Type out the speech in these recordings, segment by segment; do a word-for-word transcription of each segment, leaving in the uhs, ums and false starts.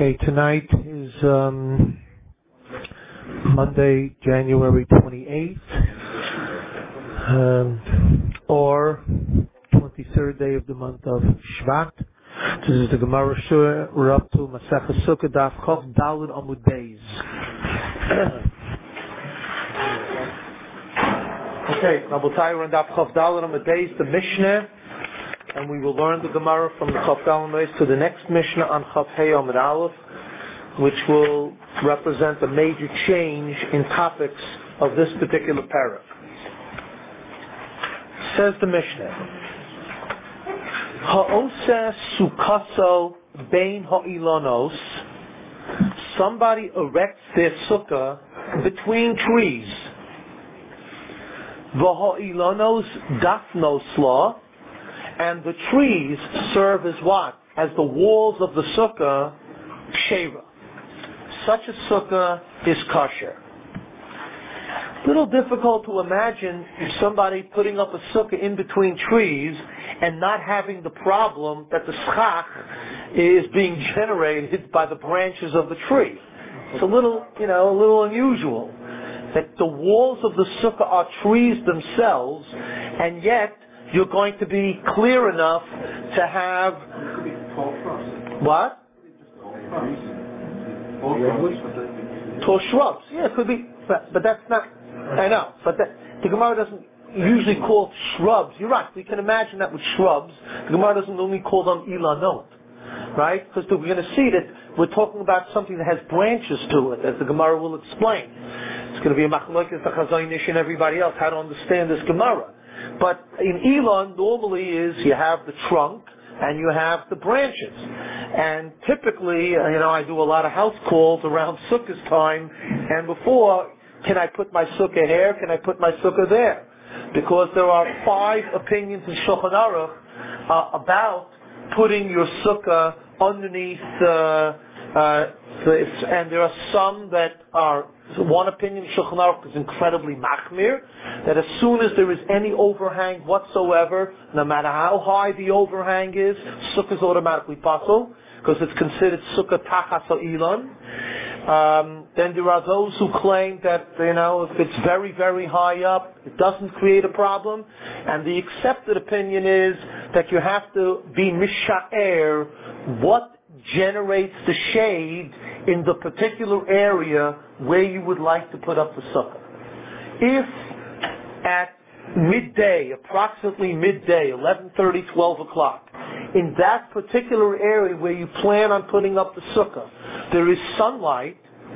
Okay, tonight is um, Monday, January twenty-eighth, um, or twenty-third day of the month of Shvat. This is the Gemara Shur. We're up to Masechah Sukkah Daf Chof Daled Amud Beis. Okay, Rabotai, we're on Daf Chof Daled Amud Beis, the Mishnah. And we will learn the Gemara from the Chof Daled Amud Beis to the next Mishnah on Chof Hey Amud Aleph, which will represent a major change in topics of this particular parak. Says the Mishnah, Ha'oseh sukkaso bein ha'ilonos. Somebody erects their sukkah between trees. V'ha'ilonos dafnosla. And the trees serve as what? As the walls of the sukkah, sheva. Such a sukkah is kosher. Little difficult to imagine somebody putting up a sukkah in between trees and not having the problem that the schach is being generated by the branches of the tree. It's a little, you know, a little unusual that the walls of the sukkah are trees themselves, and yet you're going to be clear enough to have what? Tall shrubs. Yeah, it could be, but, but that's not. I know, but that, the Gemara doesn't usually call shrubs. You're right. We can imagine that with shrubs. The Gemara doesn't only call them ilanot, right? Because we're going to see that we're talking about something that has branches to it, as the Gemara will explain. It's going to be a machlokes, the Chazon Ish, and everybody else how to understand this Gemara. But in Elon, normally is you have the trunk and you have the branches. And typically, you know, I do a lot of house calls around Sukkah's time, and before, can I put my Sukkah here? Can I put my Sukkah there? Because there are five opinions in Shulchan Aruch uh, about putting your Sukkah underneath uh, uh, the, and there are some that are, one opinion, Shulchan Aruch is incredibly machmir, that as soon as there is any overhang whatsoever, no matter how high the overhang is, sukkah is automatically pasul, because it's considered sukkah tachas ha'ilon. Um, then there are those who claim that, you know, if it's very, very high up, it doesn't create a problem. And the accepted opinion is that you have to be misha'er what generates the shade in the particular area where you would like to put up the sukkah. If at midday, approximately midday, eleven thirty, twelve o'clock, in that particular area where you plan on putting up the sukkah, there is sunlight,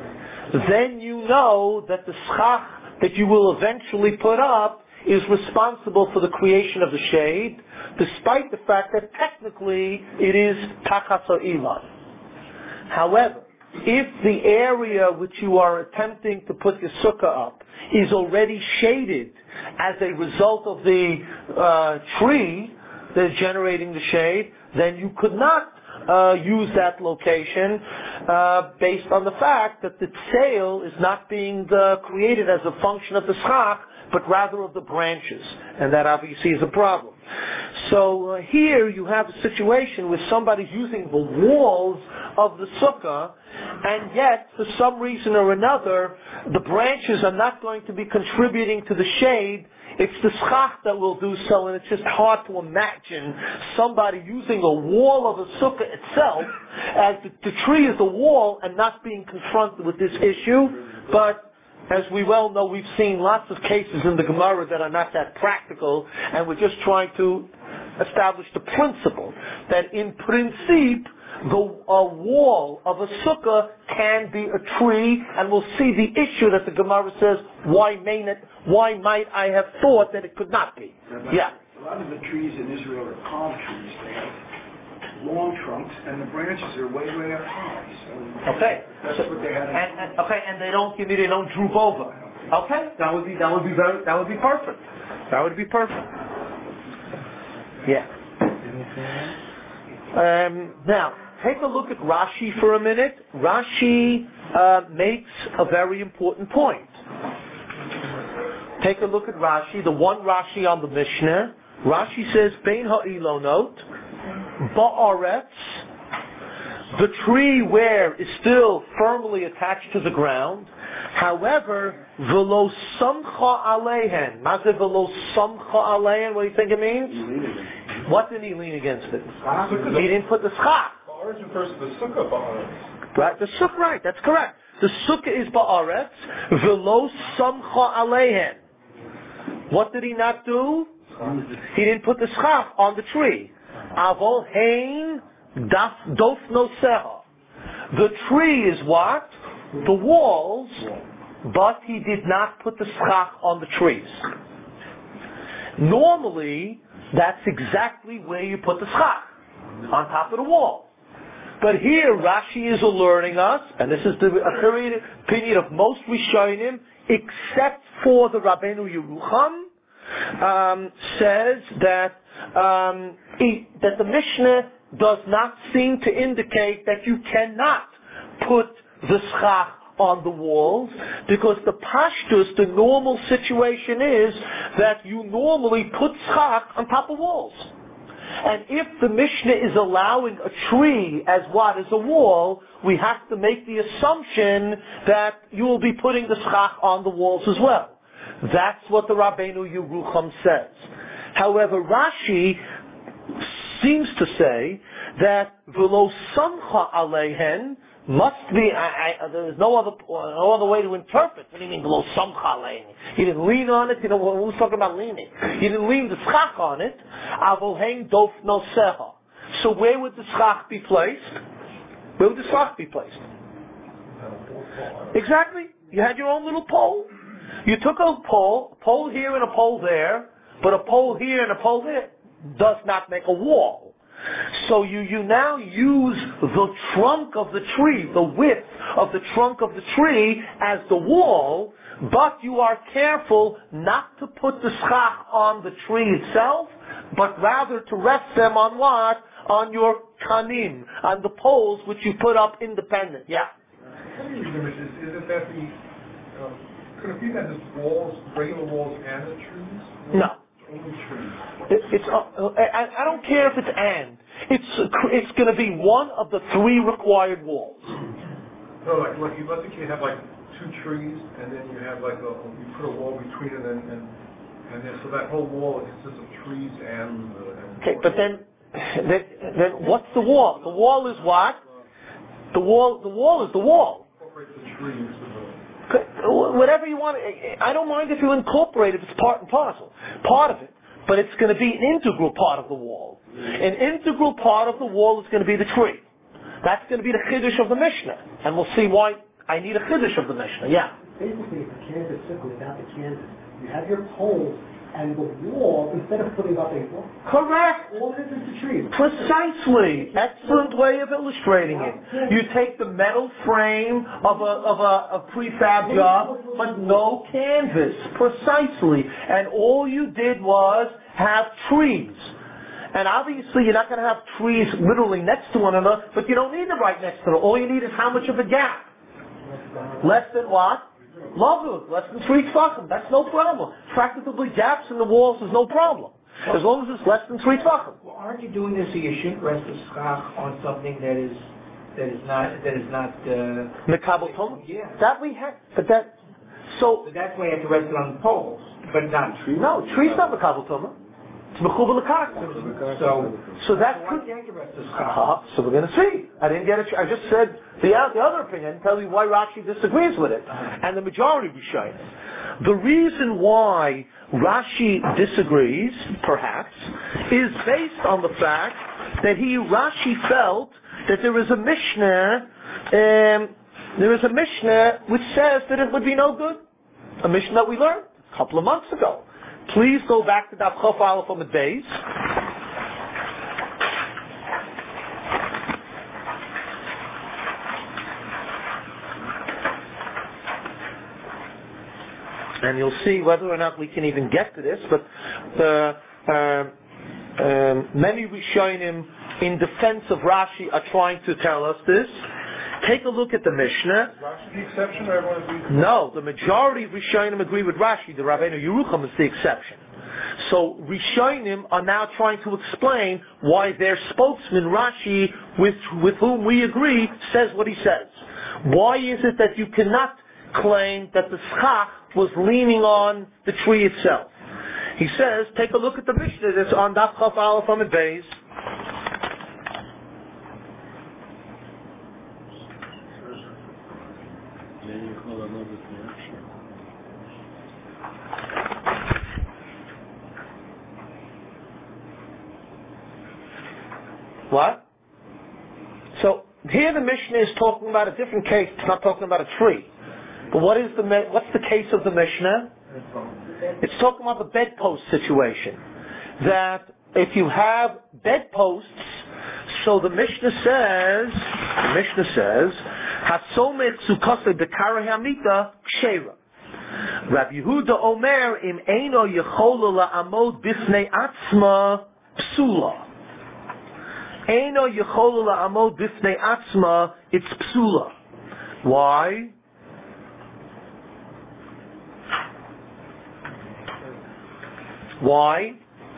then you know that the schach that you will eventually put up is responsible for the creation of the shade, despite the fact that technically it is tachas ha'ilon. However, if the area which you are attempting to put your sukkah up is already shaded as a result of the uh, tree that is generating the shade, then you could not uh, use that location uh, based on the fact that the sail is not being uh, created as a function of the schach, but rather of the branches. And that obviously is a problem. So uh, here you have a situation where somebody's using the walls of the sukkah, and yet, for some reason or another, the branches are not going to be contributing to the shade. It's the schach that will do so, and it's just hard to imagine somebody using a wall of a sukkah itself as the, the tree is a wall and not being confronted with this issue. But as we well know, we've seen lots of cases in the Gemara that are not that practical, and we're just trying to establish the principle that in principle, the a wall of a sukkah can be a tree, and we'll see the issue that the Gemara says, why may it, why might I have thought that it could not be? Rabbi, Yeah. A lot of the trees in Israel are palm trees. They have long trunks, and the branches are way, way up high. So Okay. that's So, what they had. and, and, okay, and they don't give me, they don't droop over. Okay, that would be that would be very that would be perfect. That would be perfect. Yeah. Um, now, take a look at Rashi for a minute. Rashi uh, makes a very important point. Take a look at Rashi, the one Rashi on the Mishnah. Rashi says, Bein ha'ilonot, ba'aretz, the tree where is still firmly attached to the ground. However, velo samcha alehen. Maze velo samcha alehen. What do you think it means? What did he lean against it? He didn't put the schach. Ba'aretz refers to the sukkah ba'aretz. Right, the sukkah, right, that's correct. The sukkah is ba'aretz, velo samcha alehen. What did he not do? He didn't put the schach on the tree. Avol hein daf dof noseha. The tree is what? The walls, but he did not put the schach on the trees. Normally, that's exactly where you put the schach, on top of the wall. But here, Rashi is alerting us, and this is the opinion of most Rishonim, except for the Rabbeinu Yerucham, um, says that um, he, that the Mishnah does not seem to indicate that you cannot put the schach on the walls, because the pashtus, the normal situation is that you normally put schach on top of walls. And if the Mishnah is allowing a tree as what? As a wall, we have to make the assumption that you will be putting the schach on the walls as well. That's what the Rabbeinu Yerucham says. However, Rashi seems to say that v'lo samcha aleihen must be, I, I, there's no other no other way to interpret. What do you mean v'lo samcha aleihen? He didn't lean on it. You know, who's talking about leaning? He didn't lean the schach on it. Avol hein dof noseha. So where would the schach be placed? Where would the schach be placed? Exactly. You had your own little pole. You took a pole, a pole here and a pole there, but a pole here and a pole there does not make a wall. So you, you now use the trunk of the tree, the width of the trunk of the tree as the wall, but you are careful not to put the schach on the tree itself, but rather to rest them on what? On your kanim, on the poles which you put up independent. Yeah. Isn't that the... Um, could it be that it's walls, regular walls and the trees? No. Only trees. It, it's, uh, I, I don't care if it's and. It's it's going to be one of the three required walls. No, like, like you, let's say you have like two trees, and then you have like a, you put a wall between it, and and, and then so that whole wall consists of trees and. Uh, and okay, but then, then then what's the wall? The wall is what? The wall the wall is the wall. Incorporate the trees. Whatever you want. I don't mind if you incorporate it. It's part and parcel, part of it. But it's going to be an integral part of the wall. An integral part of the wall is going to be the tree. That's going to be the chiddush of the Mishnah, and we'll see why I need a chiddush of the Mishnah. Yeah. Basically, it's a canvas circle without the canvas. You have your poles and the wall, instead of putting up a wall. Correct. All it is is the trees. Precisely. Excellent way of illustrating it. You take the metal frame of a of a, a prefab job, but no canvas. Precisely. And all you did was have trees. And obviously you're not going to have trees literally next to one another, but you don't need them right next to them. All you need is how much of a gap? Less than what? Lovely, less than three tefachim. That's no problem. Practically gaps in the walls is no problem. As long as it's less than three tefachim. Well, aren't you doing this so you shouldn't rest the schach on something that is that is not that is not uh Mekabel Toma? Yeah. That we have, but that so. So that's why you have to rest it on the poles, but not trees. No, tree's not Mekabel Toma. It's Mechubel Lekar. So so that why could. can't you rest the schach? Uh, so we're going to see. I didn't get it. I just said the, the other opinion. I didn't tell you why Rashi disagrees with it. And the majority Rishonim. The reason why Rashi disagrees, perhaps, is based on the fact that he, Rashi, felt that there is a Mishnah, um, there is a Mishnah which says that it would be no good. A Mishnah that we learned a couple of months ago. Please go back to Daf Chof Aleph Amud Beis. And you'll see whether or not we can even get to this, but the, uh, um, many Rishonim in defense of Rashi are trying to tell us this. Take a look at the Mishnah. Is Rashi the exception, or everyone agrees? No, the majority of Rishonim agree with Rashi. The Rabbeinu Yerucham is the exception. So Rishonim are now trying to explain why their spokesman Rashi, with with whom we agree, says what he says. Why is it that you cannot claim that the schach was leaning on the tree itself? He says, take a look at the Mishnah that's on Daf Chaf Aleph Amud Beis. What? So here the Mishnah is talking about a different case. It's not talking about a tree. But what is the what's the case of the Mishnah? It's talking about the bedpost situation. That if you have bedposts, so the Mishnah says, the Mishnah says, Hasomech sukase bekare hamita kshera. Rabbi Yehuda Omer im eino yechola la'amod bifnei atzma psula. Eino yechola la'amod bifnei atzma, it's psula. Why? Why?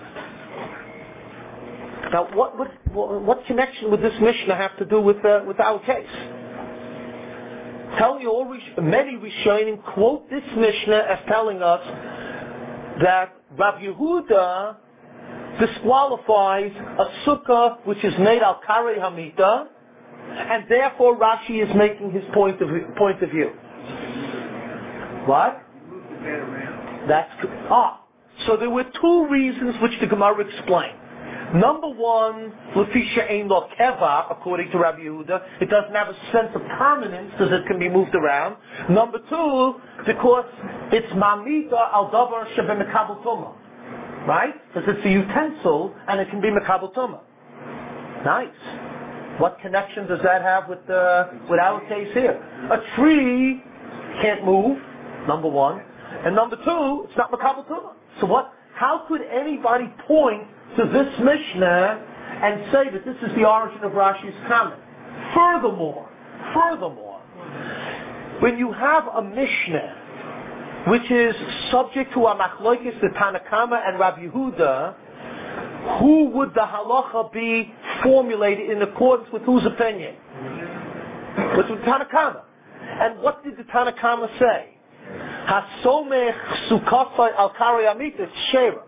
Now, what, what what connection would this Mishnah have to do with uh, with our case? Tell you all, many Rishonim quote this Mishnah as telling us that Rabbi Yehuda disqualifies a sukkah which is made al karei hamita, and therefore Rashi is making his point of point of view. What? That's ah. So there were two reasons which the Gemara explained. Number one, Lefisha ein lo keva, according to Rabbi Yehuda, it doesn't have a sense of permanence because it can be moved around. Number two, because it's mamita al davar shebe mekabel tuma, right? Because it's a utensil and it can be mekabel tuma. Nice. What connection does that have with uh, with our case here? A tree can't move. Number one, and number two, it's not mekabel tuma. So what? How could anybody point to this Mishnah and say that this is the origin of Rashi's comment? Furthermore, furthermore, when you have a Mishnah which is subject to a machlokes, the Tanna Kama and Rabbi Yehuda, who would the halacha be formulated in accordance with whose opinion? With the Tanna Kama. And what did the Tanna Kama say? Hasomech sukafai al karei hamita shera.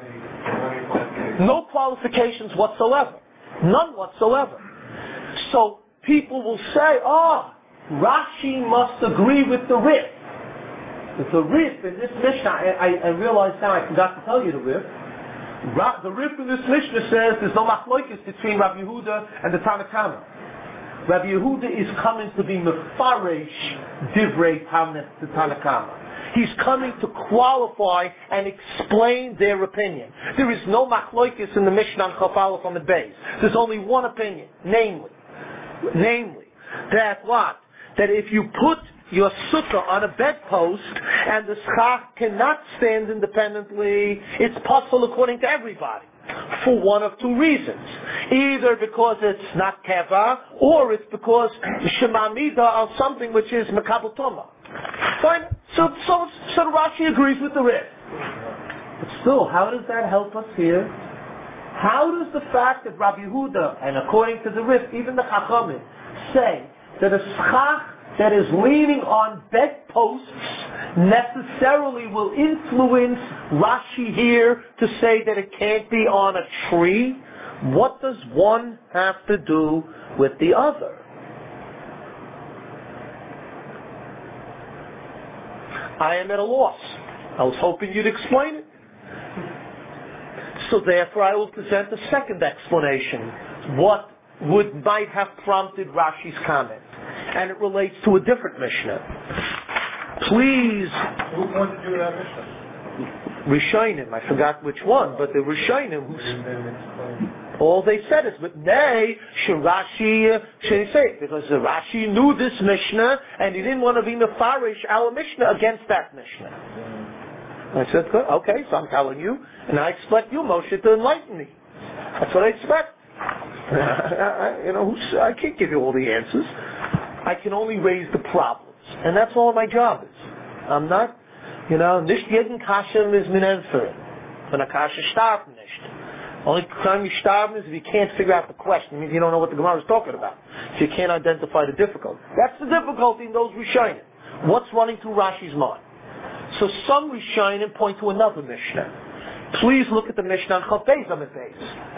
No qualifications whatsoever. None whatsoever. So people will say, oh, Rashi must agree with the Rif. With the Rif in this Mishnah, I, I, I realize now I forgot to tell you the Rif. Ra, the Rif in this Mishnah says there's no machlokes between Rabbi Yehuda and the Tanna Kama. Rabbi Yehuda is coming to be mefaresh divrei Tanna to Tanna Kama. He's coming to qualify and explain their opinion. There is no machlokes in the Mishnah on Chaf Aleph Amud Beis. There's only one opinion, namely, namely, that what? That if you put your sukkah on a bedpost and the schach cannot stand independently, it's possible according to everybody. For one of two reasons. Either because it's not keva, or it's because shemamida are something which is mekabel tuma. Fine. So, so, so Rashi agrees with the Rif. But still, how does that help us here? How does the fact that Rabbi Yehuda, and according to the Rif, even the Chachamim, say that a schach that is leaning on bedposts necessarily will influence Rashi here to say that it can't be on a tree? What does one have to do with the other? I am at a loss. I was hoping you'd explain it. So therefore I will present a second explanation. What would might have prompted Rashi's comment. And it relates to a different Mishnah. Please. Who pointed you to that Mishnah? Rishonim. I forgot which one, but the Rishonim who's all they said is, but nay, Rashi should say it, because the Rashi knew this Mishnah, and he didn't want to be mefarish our Mishnah against that Mishnah. I said, good, okay, so I'm telling you, and I expect you, Moshe, to enlighten me. That's what I expect. I, you know, I can't give you all the answers. I can only raise the problems, and that's all my job is. I'm not, you know, nicht jeden Kashem is min enfer. Von der Kasche starben nicht. Only time you starve is if you can't figure out the question. It means you don't know what the Gemara is talking about. So you can't identify the difficulty. That's the difficulty in those Rishonim. What's running through Rashi's mind? So some Rishonim point to another Mishnah. Please look at the Mishnah on Chaf Beis Amud Beis.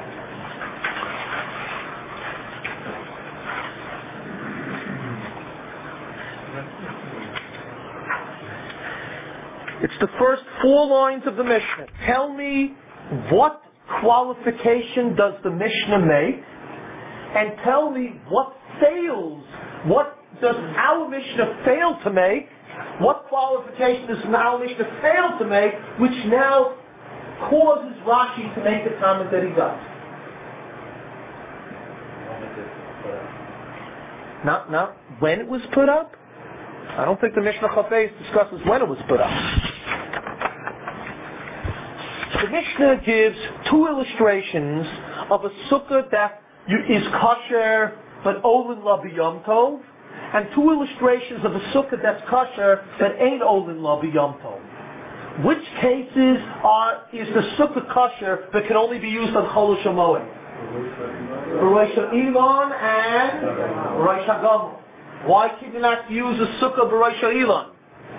It's the first four lines of the Mishnah. Tell me what qualification does the Mishnah make, and tell me what fails, what does our Mishnah fail to make, what qualification does our Mishnah fail to make, which now causes Rashi to make the comment that he does. Not, not when it was put up. I don't think the Mishnah Chaf Beis discusses when it was put up. The Mishnah gives two illustrations of a sukkah that is kosher but olin la b'yom tov, and two illustrations of a sukkah that's kosher but ain't olin la b'yom tov. Which cases are is the sukkah kosher but can only be used on Chol Shamoed? Rosh Elon and Rosh Hagam. Why can you not use a sukkah b'Rosh Elon?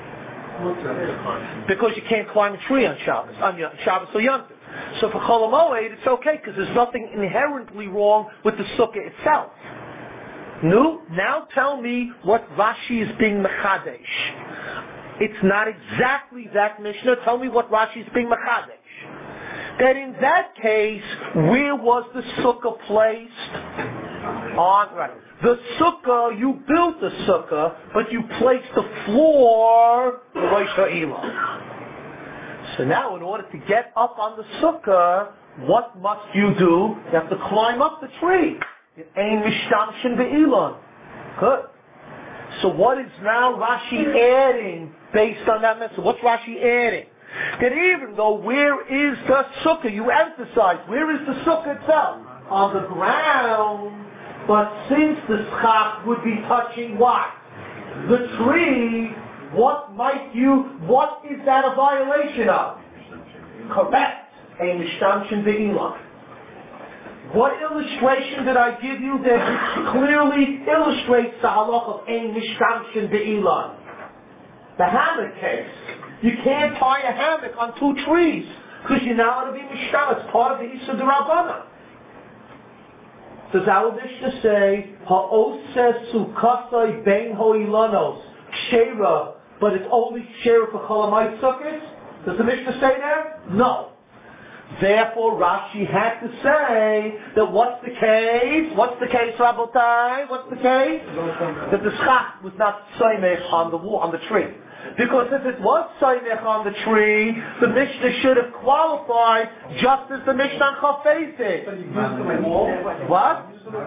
Because you can't climb a tree on Shabbos, on Shabbos or Yom Tov. So for Chol HaMoed, it's okay because there's nothing inherently wrong with the sukkah itself. No, now tell me what Rashi is being mechadesh. It's not exactly that Mishnah. Tell me what Rashi is being mechadesh. That in that case, where was the sukkah placed? On right. The sukkah, you built the sukkah, but you placed the floor the Rosh Hashanah. So now, in order to get up on the sukkah, what must you do? You have to climb up the tree. Ein mishtamshin be'ilan. Good. So what is now Rashi adding based on that message? What's Rashi adding? That even though where is the sukkah? You emphasize, where is the sukkah itself? On the ground. But since the schach would be touching what? The tree, what might you, what is that a violation of? Correct. A mishtamshin be'ilan. What illustration did I give you that clearly illustrates the halach of a mishtamshin be'ilan? The hammock case. You can't tie a hammock on two trees because you're not going to be mishtam. It's part of the Issa D'Rabbanan. Does our Mishnah say ha'oseh sukkasai bein ho'ilanos kshera, but it's only kshera for Cholamayit sukkahs? Does the Mishnah say that? No. Therefore, Rashi had to say that what's the case? What's the case, Rabotai? What's the case? That the schach was not soymech on the wall, on the tree. Because if it was soymech on the tree, the Mishnah should have qualified just as the Mishnah on Chaf Beis did. What?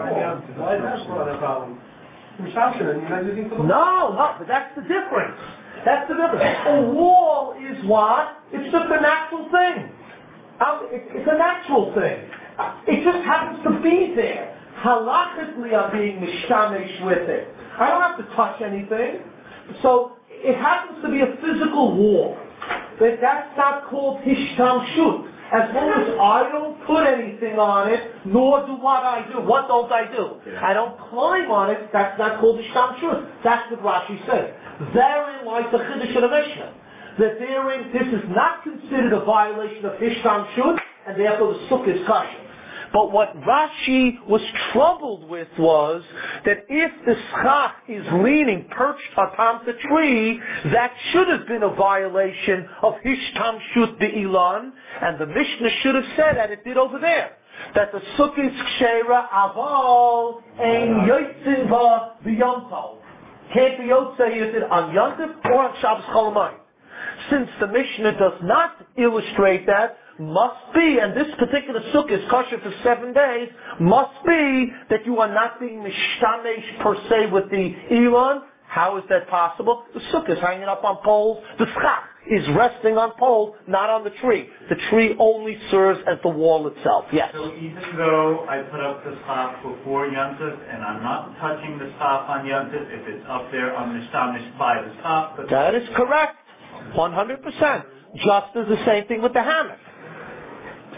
No, no, but that's the difference. That's the difference. A wall is what? It's just a natural thing. It's a natural thing. It just happens to be there. Halachically, I'm being mishtamesh with it. I don't have to touch anything. So, it happens to be a physical wall. But that's not called hishtamshut. As long as I don't put anything on it, nor do what I do. What don't I do? I don't climb on it. That's not called hishtamshut. That's what Rashi says. Therein lies the chiddush of the Mishnah. That therein, this is not considered a violation of Hishtam Shud, and therefore the sukkah is kosher. But what Rashi was troubled with was that if the schach is leaning perched atop the tree, that should have been a violation of Hishtam Shud be'ilan, and the Mishnah should have said that it did over there. That the sukkah is kshera aval ein yotzin ba b'yom tov. Can't be yotzei on Yom Tov or on Shabbos Chol HaMoed. Since the Mishnah does not illustrate that, must be, and this particular sukkah is kosher for seven days, must be that you are not being mishtamesh per se with the Elon. How is that possible? The sukkah is hanging up on poles. The schach is resting on poles, not on the tree. The tree only serves as the wall itself. Yes? So even though I put up the schach before Yom Tov, and I'm not touching the schach on Yom Tov, if it's up there, I'm mishtamesh by the schach. That is correct. one hundred percent. Just as the same thing with the hammock.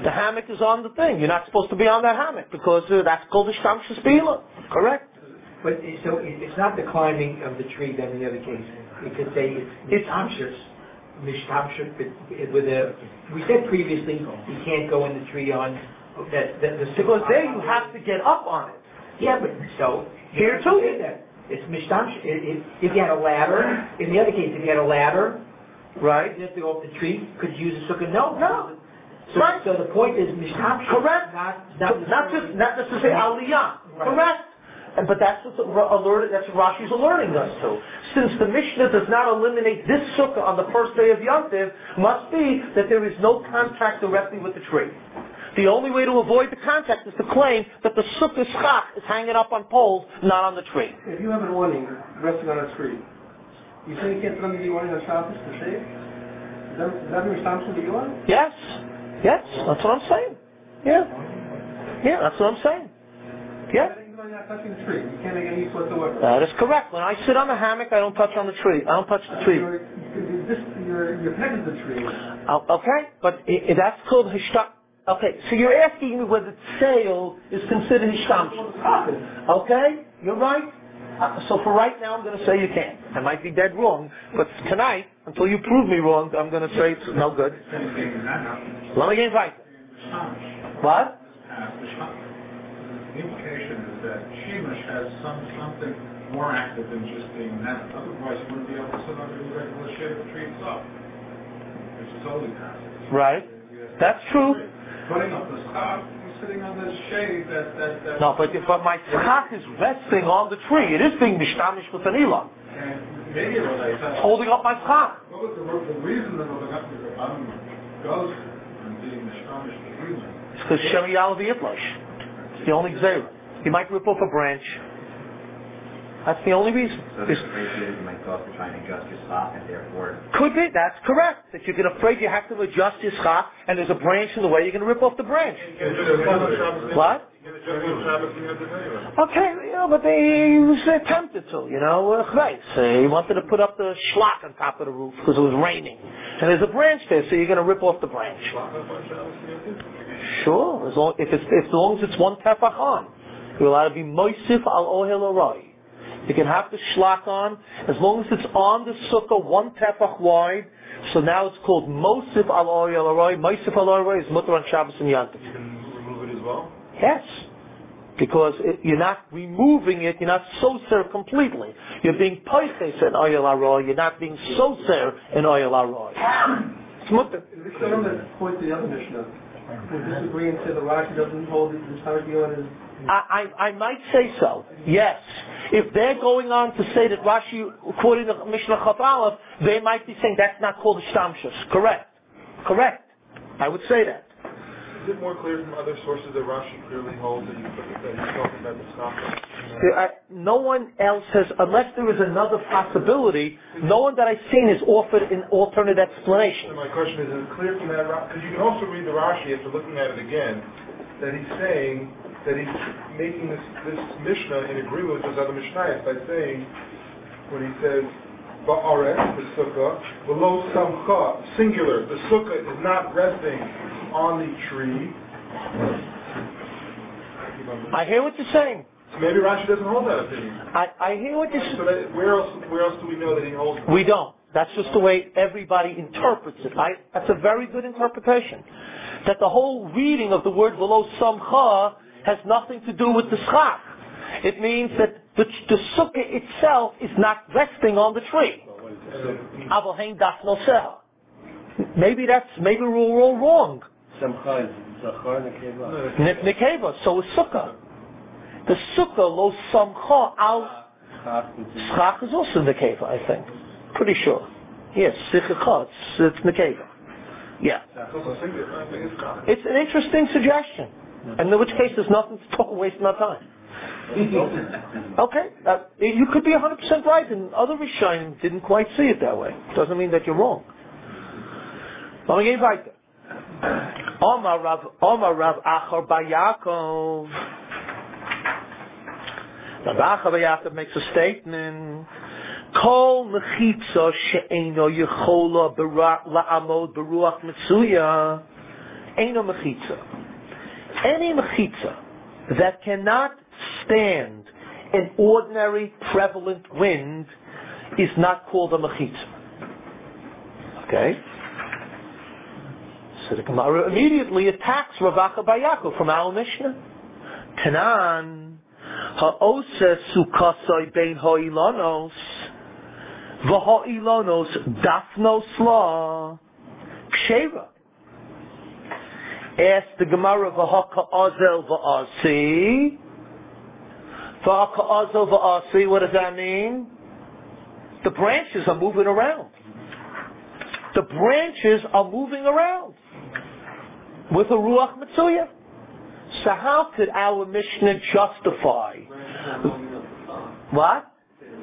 The hammock is on the thing. You're not supposed to be on that hammock because uh, that's called the Shtamshus Bila. Correct? But it- so it- it's not the climbing of the tree then in the other case. We could say it's mishtamshus, mishtamshus with a. We said previously you can't go in the tree on that. that the Because there you have to get up on it. Yeah, but so Here you too? say that it's mishtamshus. If if you had a ladder, in the other case, if you had a ladder, Right? you have to go up the tree. Could you use a sukkah? No, No. So, Right. so the point is mishtamshus. Correct. Not Not, not, just not necessarily aliyah. Right. Correct. And, but that's what the alert, that's what Rashi's alerting us to. Since the Mishnah does not eliminate this sukkah on the first day of Yom Tov, must be that there is no contact directly with the tree. The only way to avoid the contact is to claim that the sukkah schach is hanging up on poles, not on the tree. If you have an awning resting on a tree, you say you can't put under the awning on Shabbos to shave? Is that, is that your assumption that you want? Yes. Yes. That's what I'm saying. Yeah. Yeah, that's what I'm saying. Yeah. You're not touching the tree. You can't make any use whatsoever. That is correct. When I sit on the hammock, I don't touch on the tree. I don't touch the tree. You're, you're, this, you're, you're connected to the tree. Oh, okay, but i- i- that's called hishtam. Okay, so you're asking me whether sale is considered hishtam. Okay, you're right. Uh, so for right now, I'm going to say you can't. I might be dead wrong, but tonight, until you prove me wrong, I'm going to say it's no good. Let me get right. What? The implication is that Shemesh has some something more active than just being that. Otherwise, you wouldn't be able to sit under the regular shade of the tree itself, which is totally passive. Right. That's true. Putting up the stock, you're sitting on this shade that that that. No, but if but my schach is resting on the tree, it is being mishtamish with an elah. And maybe it relates. It's holding up my schach. What was the, the reason that the um, goes from being mishkamish to reason? It's because Shemi Yalav Yitlash. It's the only zera. You might rip off a branch. That's the only reason. So It's- there's a great deal you might thought to try and adjust your stock and therefore Could be, that's correct. That you're afraid you have to adjust your schach and there's a branch in the way, you're going to rip off the branch. What? Okay, you know, but they was attempted to, you know, uh, right. So he wanted to put up the schlock on top of the roof because it was raining. And there's a branch there, so you're going to rip off the branch. Sure, as long, if it's, as long as it's one tefach on. You're allowed to be moisif al ohel arai. You can have the schlock on, as long as it's on the sukkah one tefach wide, so now it's called mosif al ohel arai. Moisif al ohel arai is mutter on Shabbos and Yom Tov. You can remove it as well? Yes. Because it, you're not removing it, you're not soser completely. You're being poiches in oil aroy, you're not being soser in oil aroy. It's mutter. Is this someone that points to the other Mishnah? Would disagree and say the Rashi doesn't hold it, the Shtar Gilon is... I, I, I might say so, yes. If they're going on to say that Rashi, according to Mishnah Chaf Aleph, they might be saying that's not called a shtamshus. Correct. Correct. I would say that. Is it more clear from other sources that Rashi clearly holds that, you, that he's talking about the stock? There are- no one else has, unless there is another possibility, no one that I've seen has offered an alternate So explanation. my question is, is it clear from that, because you can also read the Rashi after looking at it again, that he's saying that he's making this, this Mishnah in agreement with his other Mishnayos by saying, when he says, Ba'aret, the sukkah, below samcha, singular, the sukkah is not resting on the tree. I hear what you're saying. So maybe Rashi doesn't hold that opinion. I, I hear what you're So saying. that, where else where else do we know that he holds? We don't. That's just the way everybody interprets it. I, that's a very good interpretation. That the whole reading of the word below samcha has nothing to do with the schach. It means that the, the sukkah itself is not resting on the tree. Aval hein das noseh. Maybe that's, maybe we're all wrong. N- Nekeva, so is sukkah. The sukkah lo samcha al schach is also nekeva, I think. Pretty sure. Yes, sichacha, it's, it's nekeva. Yeah. It's an interesting suggestion. And in which case there's nothing to talk, wasting our time. Okay, uh, you could be one hundred percent right, and other Rishonim didn't quite see it that way. Doesn't mean that you're wrong. Let me get right there. Omar Rav, Omar Rav Achar Bayakov. Rav Achar Bayakov makes a statement. Kol mechitza she'eino yechola la'amod beruach mitzuya. Eino mechitza. Any mechitza that cannot stand an ordinary prevalent wind is not called a mechitza. Okay? So the Gemara immediately attacks Rav Acha bar Yaakov from our Mishnah. Tanan ha'ose sukasoi bein ha'ilanos v'ha'ilanos dafnos la kshera. Ask the Gemara v'ha'ka'azel v'asi. V'ha'ka'azel v'asi, what does that mean? The branches are moving around. The branches are moving around with a ruach mitzuya. So how could our Mishnah justify? What?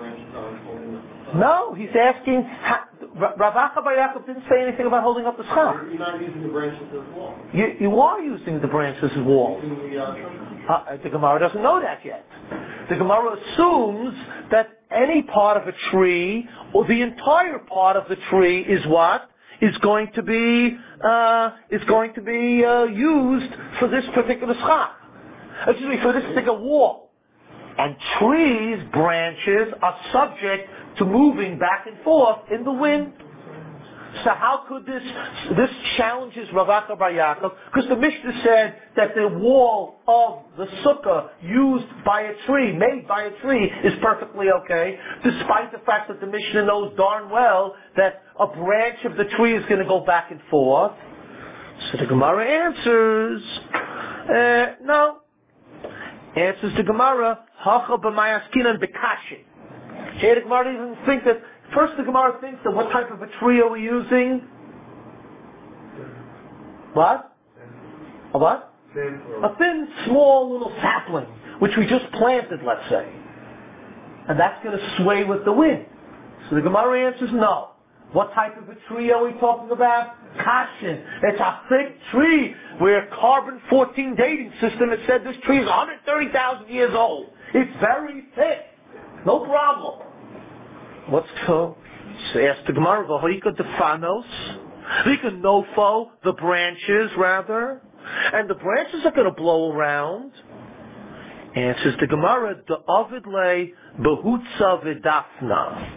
No, he's asking. Rav Acha bar Yaakov didn't say anything about holding up the schach. You're not using the branches as wall. You, you are using the branches as walls. Uh, the Gemara doesn't know that yet. The Gemara assumes that any part of a tree, or the entire part of the tree, is what? Is going to be, uh, is going to be, uh, used for this particular schach. Excuse me, for this particular wall. And trees, branches, are subject to moving back and forth in the wind. So how could this, this challenges Rav Acha bar Yaakov, because the Mishnah said that the wall of the sukkah used by a tree, made by a tree, is perfectly okay, despite the fact that the Mishnah knows darn well that a branch of the tree is going to go back and forth. So the Gemara answers, uh, no. Answers the Gemara, Hacha b'mayaskinan b'kashin. Here the Gemara doesn't think that. First, the Gemara thinks that what type of a tree are we using? What? A what? A thin, small little sapling, which we just planted, let's say. And that's going to sway with the wind. So the Gemara answers no. What type of a tree are we talking about? Kashin. It's a thick tree where carbon fourteen dating system has said this tree is one hundred thirty thousand years old. It's very thick. No problem. What's so? So ask the Gemara, v'hoika defanos, v'ika nofo, the branches rather, and the branches are going to blow around. Answers the Gemara, the avidle behutza v'dafna.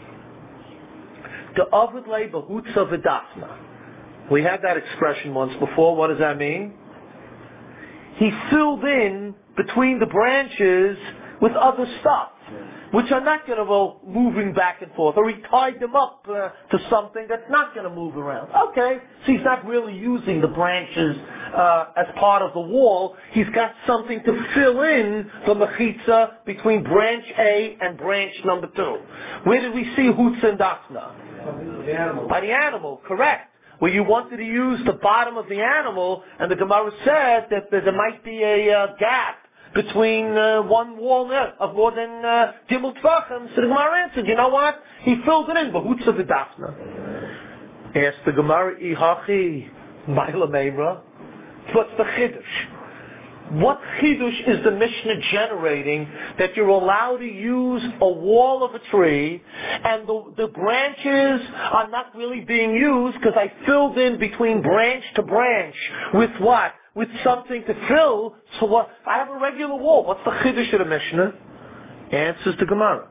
The avidle behutza v'dafna. We had that expression once before. What does that mean? He filled in between the branches with other stuff, which are not going to go moving back and forth, or he tied them up uh, to something that's not going to move around. Okay, so he's not really using the branches uh, as part of the wall. He's got something to fill in the mechitza between branch A and branch number two. Where did we see Hutza and Dafna? The animal. By the animal, correct. Where you wanted to use the bottom of the animal, and the Gemara said that there might be a uh, gap between uh, one wall of more than uh, Gimel Tvachim. So the Gemara answered, you know what? He filled it in, but who's the Dafna? Asked the Gemara, Ihachi, Maila Meimra. What's the Chiddush? What Chiddush is the Mishnah generating that you're allowed to use a wall of a tree and the, the branches are not really being used because I filled in between branch to branch with what? With something to fill, so what? I have a regular wall. What's the chiddush of the Mishnah? Answers the Gemara.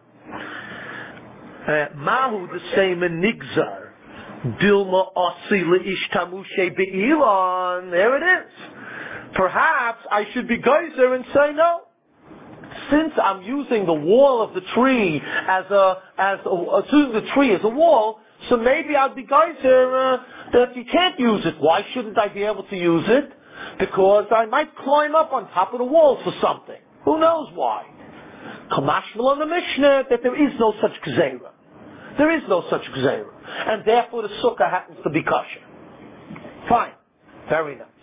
Mahu the same in Nigzar. Dilma asi leish tamushe be'ilan. There it is. Perhaps I should be geyser and say no. Since I'm using the wall of the tree as a, as a, using the tree as a wall, so maybe I'll be geyser uh, that you can't use it. Why shouldn't I be able to use it? Because I might climb up on top of the walls for something. Who knows why? Kamashmal on the Mishnah that there is no such gzeira. There is no such gzeira. And therefore the sukkah happens to be kosher. Fine. Very nice.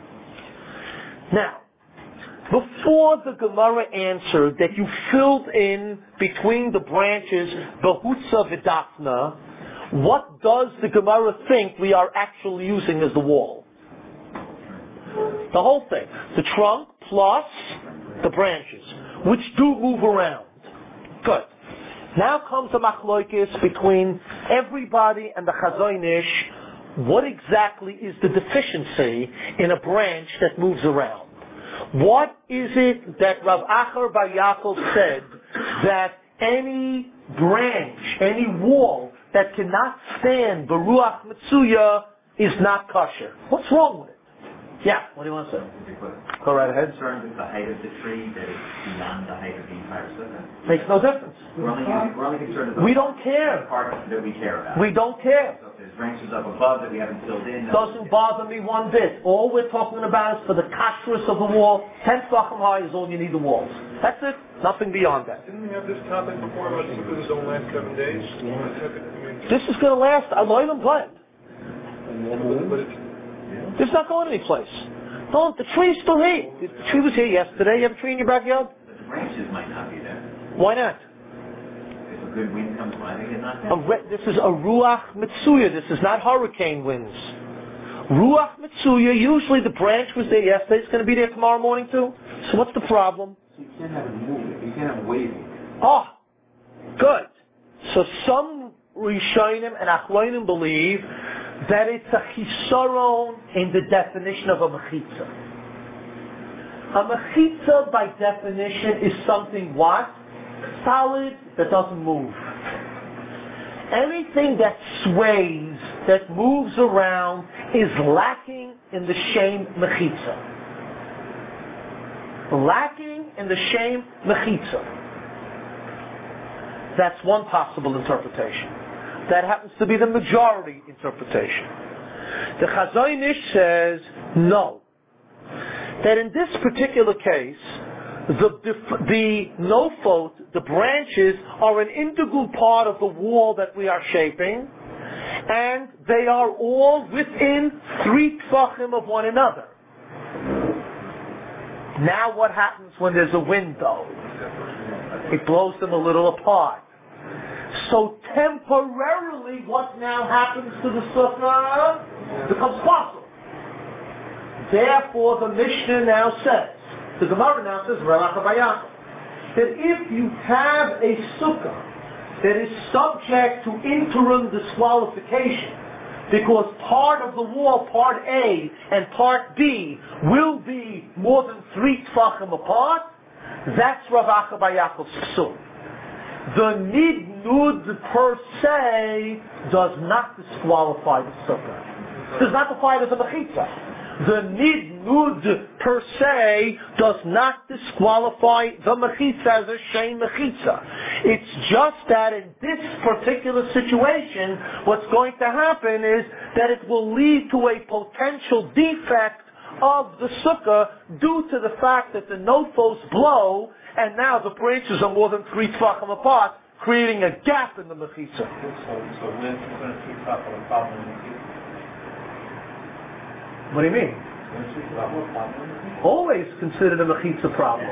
Now, before the Gemara answered that you filled in between the branches behutza v'dafna, what does the Gemara think we are actually using as the wall? The whole thing. The trunk plus the branches, which do move around. Good. Now comes the machloikis between everybody and the Chazon Ish. what exactly is the deficiency in a branch that moves around? What is it that Rav Acher Bar Yaakov said that any branch, any wall that cannot stand Baruch Mitsuya is not kosher? What's wrong with it? Yeah, what do you want to say? Go right ahead. Concerned with the height of the tree, that it's beyond the height of the entire sukkah? Makes no difference. We're only, we're only concerned with We don't the care. part that we care about. We don't care. So if there's branches up above that we haven't filled in, Doesn't bother me one bit. All we're talking about is for the kashrus of the wall. Ten tefachim high is all you need the walls. That's it. Nothing beyond that. Didn't we have this topic before about sukkahs don't last seven days? This is going to last a long blend. But it's, It's not going anyplace. Don't. The tree's still here. The tree was here yesterday. You have a tree in your backyard? but the branches might not be there. Why not? If a good wind comes by, they get knocked A down. re- this is a ruach mitsuya. This is not hurricane winds. Ruach mitsuya. Usually the branch was there yesterday. It's going to be there tomorrow morning too. So what's the problem? So you can't have it moving. You can't have it waving. Oh, good. So some Rishonim and Achronim believe that it's a chisaron in the definition of a mechitza. A mechitza, by definition, is something what? Solid, that doesn't move. Anything that sways, that moves around, is lacking in the shem mechitza. Lacking in the shem mechitza. That's one possible interpretation. That happens to be the majority interpretation. The Chazon Ish says no. That in this particular case, the, the, the nofot, the branches, are an integral part of the wall that we are shaping, and they are all within three tefachim of one another. Now what happens when there's a wind though? It blows them a little apart. So temporarily, what now happens to the sukkah becomes possible. Therefore, the Mishnah now says, the Gemara now says, that if you have a sukkah that is subject to interim disqualification, because part of the wall, part A and part B, will be more than three tefachim apart, that's Rav Acher Bar Yaakov's psul. The nidnud per se does not disqualify the sukkah. Does not define it as a mechitza. The nidnud per se does not disqualify the mechitza as a shein mechitza. It's just that in this particular situation, what's going to happen is that it will lead to a potential defect of the sukkah due to the fact that the nofos blow, and now the branches are more than three tefachim apart, creating a gap in the mechitza. So, so when is going to speak about the problem in the What do you mean? Always considered a mechitza problem.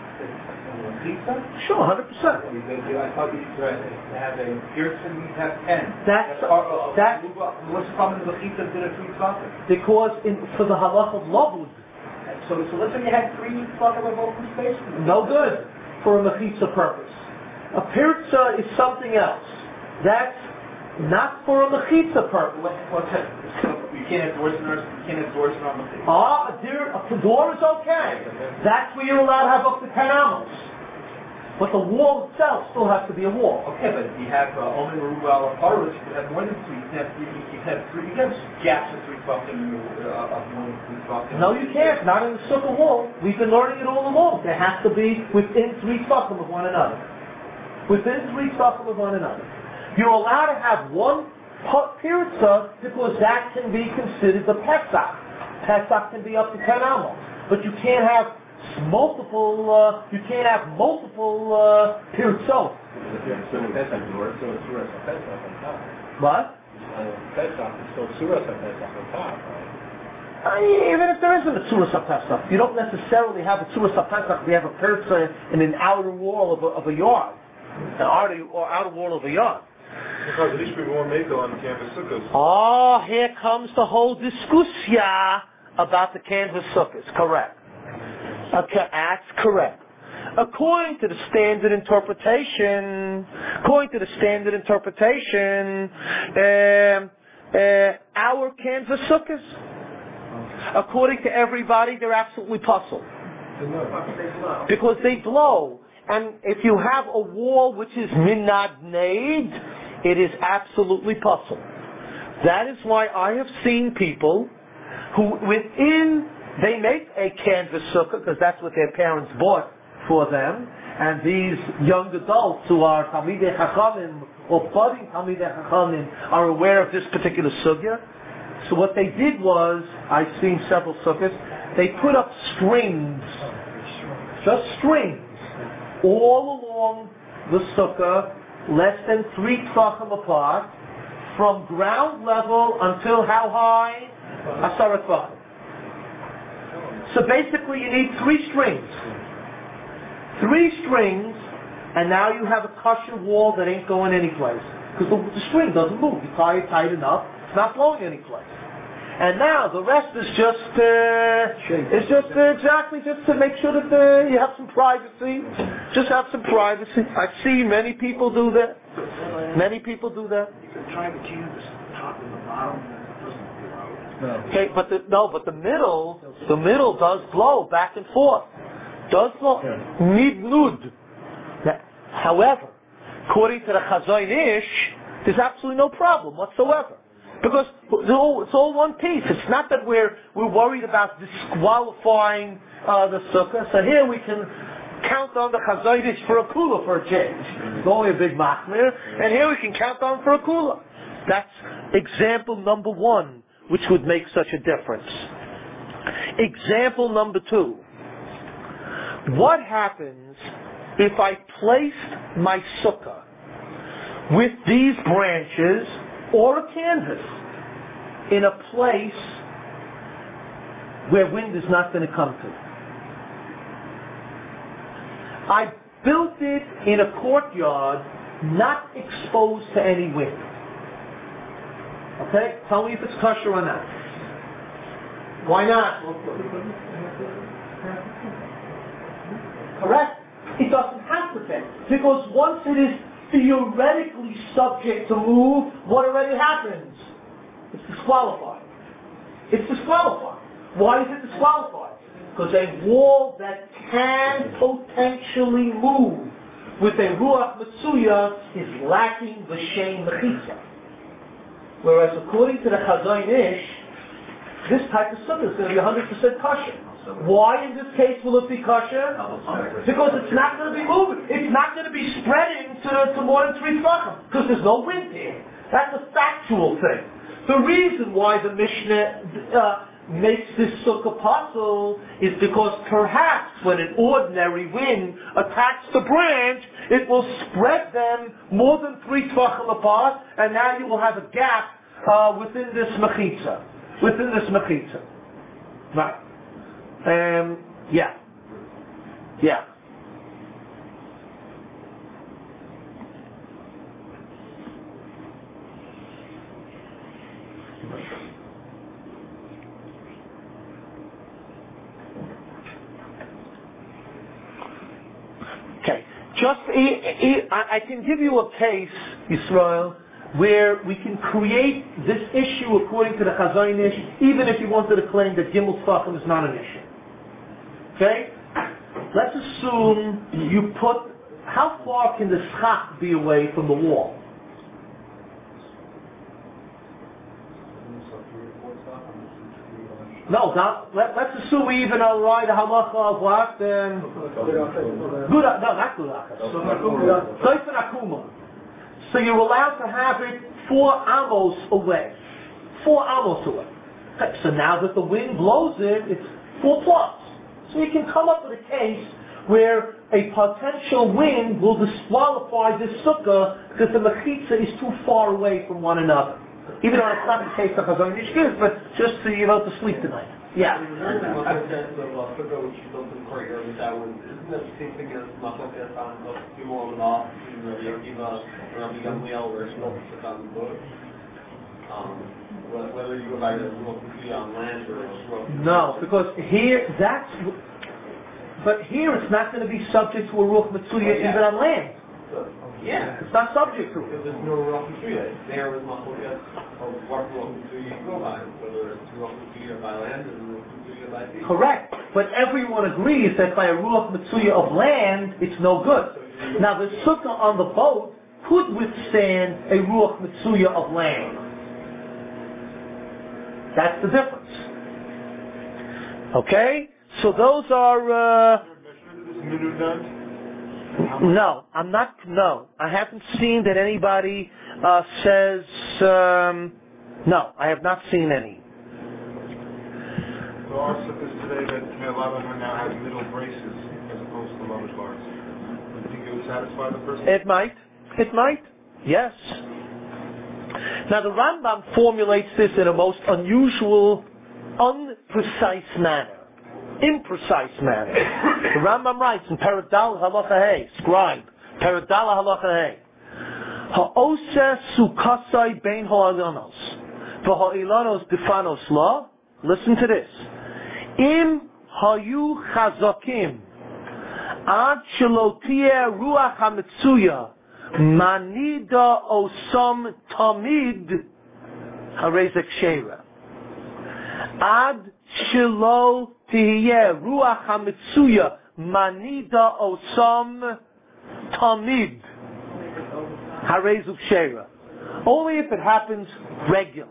Sure, one hundred percent. I thought you should have a Pearson, you have ten. That's, that's What's the problem with the Mechitza did a three tefachim? because in, for the halach of lavud, So, so let's say you had three tefachim of open space. no good for a mechitza purpose. A pirza is something else. That's not for a mechitza purpose. What, what's that? You can't have doors in our, you can't have doors in our Mechitza. Ah, a door, a door is okay. That's where you're allowed to have up to ten amos. But the wall itself still has to be a wall. Okay, but if you have uh, Omen, Merubal, or Parvus, you can have more than three. You can have three. You can have three. You can have gaps of three tefachim uh, of more than three tefachim. No, you can't. Not in the sukkah wall. We've been learning it all along. There has to be within three tefachim of one another. Within three tefachim of one another. You're allowed to have one pirza because that can be considered the Pesach. Pesach can be up to ten amos. But you can't have multiple, uh, you can't have multiple uh, pirzot. What? I mean, even if there isn't a Tzuras HaPesach, you don't necessarily have a Tzuras HaPesach. We have a pirza in an outer wall of a, of a yard, an outer or outer wall of a yard. Because at least we won't make it on canvas sukkahs. Oh, here comes the whole discussion about the canvas sukkahs. Correct. Okay, that's correct. According to the standard interpretation, according to the standard interpretation, um, uh, our canvas sukkahs, according to everybody, they're absolutely puzzled. Because they blow. And if you have a wall which is minad neid, it is absolutely puzzled. That is why I have seen people who within, they make a canvas sukkah, because that's what their parents bought for them, and these young adults who are Talmidei Chachamim or budding Talmidei Chachamim are aware of this particular sugya. So what they did was, I've seen several sukkahs, they put up strings, just strings, all along the sukkah, less than three tefachim apart, from ground level until how high? Asara tefachim. So basically you need three strings. Three strings, and now you have a kosher wall that ain't going anyplace. Because the, the string doesn't move. You tie it tight enough, it's not flowing anyplace. And now the rest is just, uh, it's just uh, exactly just to make sure that uh, you have some privacy. Just have some privacy. I've seen many people do that. Many people do that. You can try the canvas top and the bottom, and it doesn't blow. Okay, but the, no, but the middle, the middle does blow back and forth. Does blow. Nidnud. However, according to the Chazon Ish, there's absolutely no problem whatsoever. Because it's all, it's all one piece. It's not that we're we're worried about disqualifying uh, the sukkah. So here we can count on the Chazon Ish for a kula for a change. It's only a big machmir, and here we can count on for a kula. That's example number one, which would make such a difference. Example number two. What happens if I placed my sukkah with these branches or a canvas in a place where wind is not going to come to? I built it in a courtyard not exposed to any wind. Okay? Tell me if it's kosher or not. Why not? Correct? It doesn't have to be. Because once it is theoretically subject to move, what already happens? It's disqualified. It's disqualified. Why is it disqualified? Because a wall that can potentially move with a ruach metzuya is lacking the shein mechitza. Whereas according to the Chazon Ish, this type of sukkah is going to be one hundred percent kosher. Why in this case will it be kosher? Because it's not going to be moving. It's not going to be spreading to, to more than three tefachim because there's no wind here. That's a factual thing. The reason why the Mishnah uh, makes this sukkah possible is because perhaps when an ordinary wind attacks the branch, it will spread them more than three tefachim apart, and now you will have a gap uh, within this mechitza. Within this mechitza. Right. Um, yeah. Yeah. Okay. Just, I can give you a case, Yisrael, where we can create this issue according to the Chazon Ish, even if you wanted to claim that Gimel Tefachim is not an issue. Okay? Let's assume you put, how far can the schach be away from the wall? No, not, let, let's assume we even apply the halacha of what? Um, good, no, not good. So you're allowed to have it four amos away. Four amos away. Okay, so now that the wind blows it, it's four plus. So you can come up with a case where a potential wind will disqualify this sukkah because the mechitza is too far away from one another. Even though it's not the case of Chazon Ish gives, but just to, you know, to sleep tonight. Yeah. Isn't that the same thing as Machlokes on Gimel and Off, Rabbi Akiva, Rabbi Gamliel, where it's not on the boat? Whether you go by the Ruach on land or Ruach. No, because here, that's, but here it's not going to be subject to a Ruach Metzuya even on land. Yeah. It's not subject to it. Because there's no Ruach Mitsuya. There was Machlokas of what Ruach Mitsuya you go by, whether it's Ruach Mitsuya by land or Ruach Mitsuya by sea. Correct. But everyone agrees that by a Ruach Mitsuya of land, it's no good. Now the sukkah on the boat could withstand a Ruach Mitsuya of land. That's the difference. Okay? So those are... Uh, No, I'm not, no. I haven't seen that anybody uh, says, um, no, I have not seen any. There are sukkahs today that a lot of them now have middle braces as opposed to lumbar bars. Do you think it would satisfy the person? It might. It might. Yes. Now the Rambam formulates this in a most unusual, unprecise manner. Imprecise manner. The Rambam writes in Paradal Halacha Hey, scribe, Paradal Halacha Hey, Ha'oseh sukasai bein ha'ilanos, v'ha'ilanos bifanos la. Listen to this. Im hayu chazakim, ad shelo tieh ruach hamitzuya, manida osam tamid harezek sheira. Ad shelo tieh ruach hamitzuya, manida osam tamid harezek sheira. Only if it happens regularly.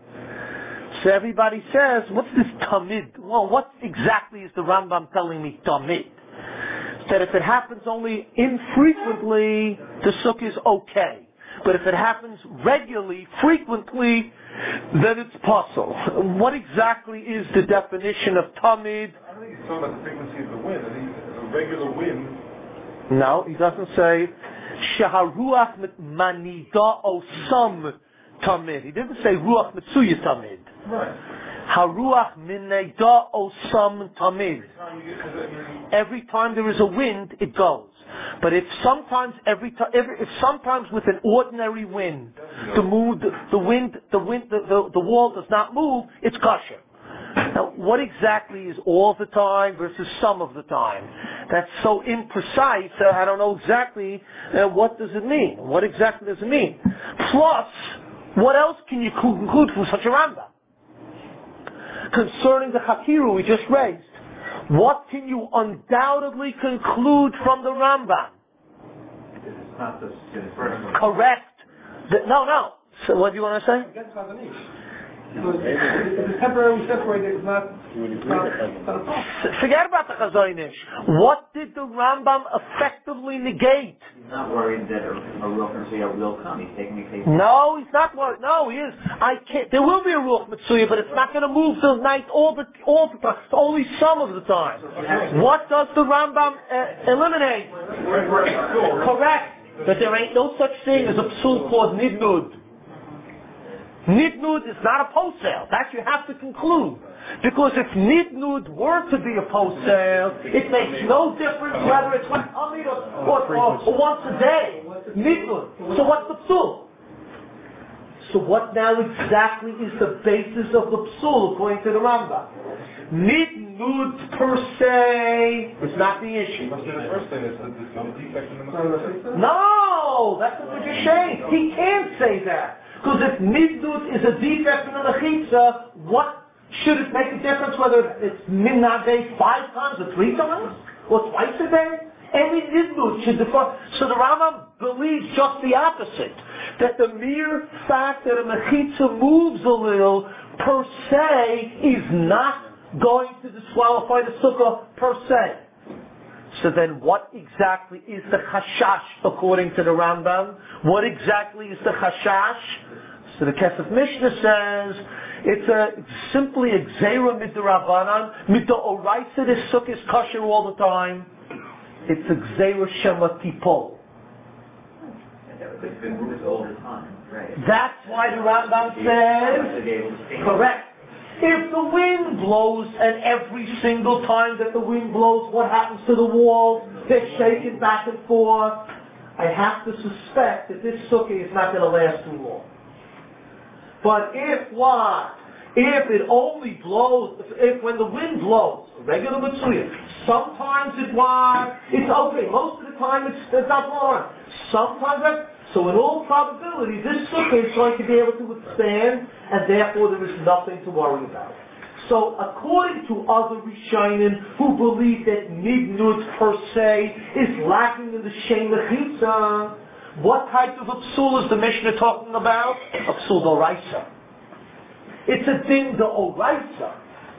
So everybody says, what's this tamid? Well, what exactly is the Rambam telling me tamid? That if it happens only infrequently, the sukkah is okay. But if it happens regularly, frequently, then it's possible. What exactly is the definition of tamid? I don't think he's talking about the frequency of the wind. I think a regular wind. No, he doesn't say shaharuach manida osam tamid. He didn't say ruach mitzuya tamid. Right. Haruach mineda osam tamid. Every time there is a wind, it goes. But if sometimes every time, every, if sometimes with an ordinary wind, the move, the, the wind, the wind, the, the, the wall does not move, it's kosher. Now, what exactly is all the time versus some of the time? That's so imprecise. Uh, I don't know exactly uh, what does it mean. What exactly does it mean? Plus, what else can you conclude from such a Rambam? Concerning the Chakiru we just raised, what can you undoubtedly conclude from the Rambam? It's not the first. Correct. The, no, no. So what do you want to say? That's not an issue. So if it's temporarily separated, it's not, it's not, it's not a problem. Forget about the Chazonish. What did the Rambam effectively negate? He's not worried that a, a Ruach Mitzuya will come. He's taking a case. No, he's not worried. No, he is. I can't. There will be a Ruach Mitzuya, but it's not going to move the night all the all the time. Only some of the time. What does the Rambam uh, eliminate? Correct. That there ain't no such thing as a psul called nidnud. Nidnud is not a post-sale. That you have to conclude. Because if Nidnud were to be a post-sale, it makes no difference whether it's once a week or, or, or, or once a day. Nidnud. So what's the psul? So what now exactly is the basis of the psul according to the Rambam? Nidnud per se is not the issue. Must be the first thing is that there's no defect in the Mechitza. No! That's what you're saying. He can't say that. Because if nidnud is a defect in the mechitza, what should it make a difference whether it's minna day five times or three times? Or twice a day? Any nidnud should define. So the Rambam believes just the opposite. That the mere fact that a mechitza moves a little per se is not going to disqualify the sukkah per se. So then what exactly is the chashash according to the Rambam? What exactly is the chashash? So the Kesef Mishnah says, it's a it's simply a gzeira midrabanan, midoraisa, this sukkah is kosher all the time. It's a gzeira shema tipol. It's been moved all the time, right? That's why the Rambam says, correct. If the wind blows, and every single time that the wind blows, what happens to the walls? They're shaking back and forth. I have to suspect that this sukkah is not going to last too long. But if what? if it only blows, if when the wind blows, regular Mitsuya, sometimes it was, it's okay, most of the time it's, it's not blowing. Sometimes it, so in all probability, this sukkah is going to be able to withstand, and therefore there is nothing to worry about. So according to other Rishonim who believe that Nibnut per se is lacking in the Shem Mechitza, what type of a psul is the Mishnah talking about? A psul d'oraisa. It's a din d'oraisa.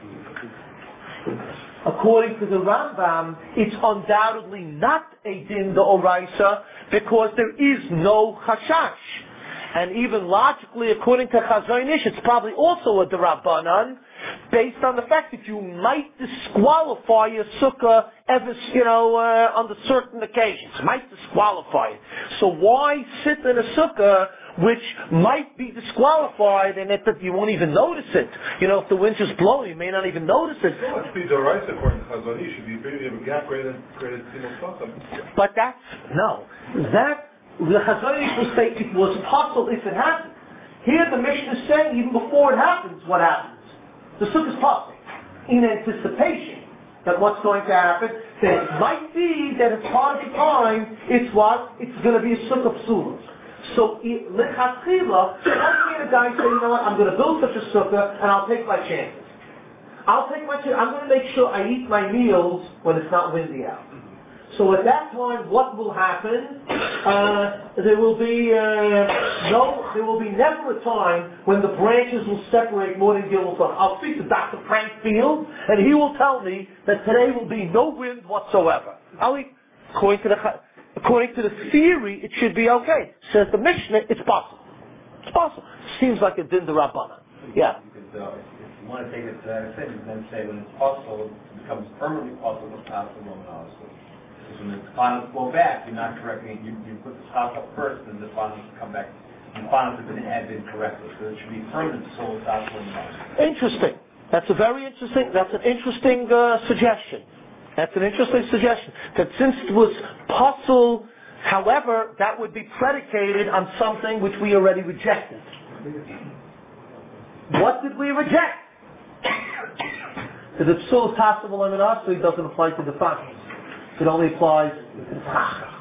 According to the Rambam, it's undoubtedly not a din d'oraisa because there is no chashash. And even logically, according to Chazon Ish, it's probably also a d'Rabbanan, based on the fact that you might disqualify a sukkah ever, you know, uh, under certain occasions. Might disqualify it. So why sit in a sukkah which might be disqualified and it, that you won't even notice it? You know, if the wind's just blowing, you may not even notice it. So much be d'oraisa according to Chazon Ish. Should be bigger of a gap greater than greater than Simon Sotah. But that's, no. That, the Chazon Ish will say it was possible if it happened. Here the Mishnah is saying even before it happens, what happens? The sukkah is possible in anticipation that what's going to happen. That it might be that as part of the time, it's what? It's going to be a sukkah psula. So, lechatchila, let's get a guy say, you know what, I'm going to build such a sukkah and I'll take my chances. I'll take my chances. I'm going to make sure I eat my meals when it's not windy out. So at that time, what will happen? Uh, there will be uh, no, there will be never a time when the branches will separate more than Gil's. I'll speak to Doctor Frank Field, and he will tell me that today will be no wind whatsoever. I'll eat, according to the according to the theory, it should be okay. Says the Mishnah, it's possible. It's possible. Seems like a din d'Rabbanan. Yeah. You could, uh, if you want to take it to that extent, you then say when it's possible, it becomes permanently possible to pass the moment, obviously. Because when the finals go back, you're not correcting it. You, you put the stop up first, and the finals come back. And the finals have been added correctly. So it should be permanent so it's out for the Interesting. That's a very interesting, that's an interesting uh, suggestion. That's an interesting suggestion. That since it was possible, however, that would be predicated on something which we already rejected. What did we reject? That the psul is possible in an so it doesn't apply to the finals. It only applies to the schach.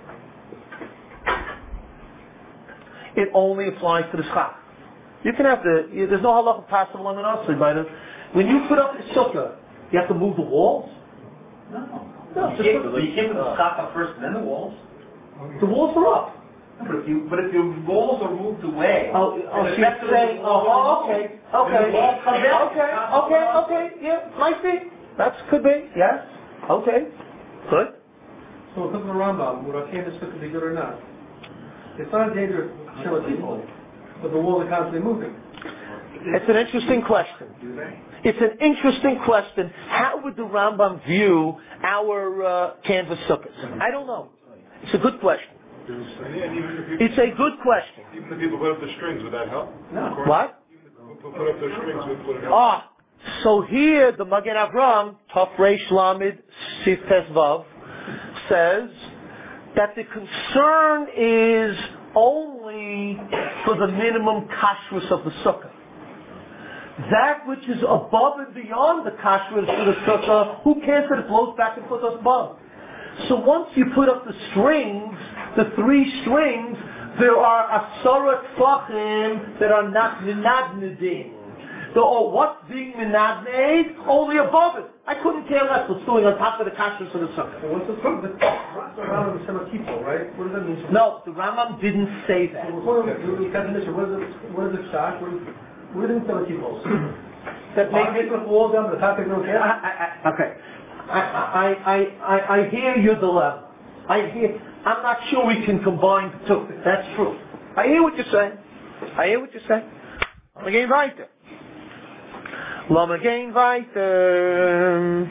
It only applies to the schach. You can have the, you, there's no halacha possible in an asri, by the, when you put up the sukkah, you have to move the walls? No. No, you can't, you can't put the schach up first and then the walls. The walls are up. No, but if you, but if your walls are moved away, oh, oh so you're saying, oh, oh, okay, okay, okay, okay, okay, okay, yeah, might be. That could be, yes, okay. Good. So according to the Rambam, would our canvas sukkah be good or not? It's not a dangerous people, but the walls are constantly moving. It's an interesting question. It's an interesting question. How would the Rambam view our uh, canvas sukkahs? I don't know. It's a good question. It's a good question. Even the people put up the strings, would that help? No. What? Even the people put up the strings, would it help? Ah. So here, the Magen Avram, Taf Reish Lamed Sif Tesvav, says that the concern is only for the minimum kashrus of the sukkah. That which is above and beyond the kashrus of the sukkah, who cares that it blows back and forth above? So once you put up the strings, the three strings, there are asara tfachim that are not minadnidin. So, oh, what's being minadnid? Only above it. I couldn't care less what's going on top of the kashrus of the sukkah. So what's the sukkah? The Rambam is Shemakipo, right? What does that mean? No, the Rambam didn't say that. So what is it? What is it? Shach? What is it? Shemakipo? That makes it wall down, but the top is no care. Okay. I, I, I, I, I hear your dilemma. I hear, I'm not sure we can combine the two. That's true. I hear what you're saying. I hear what you're saying. I'm going weiter. Lama gehen weiter.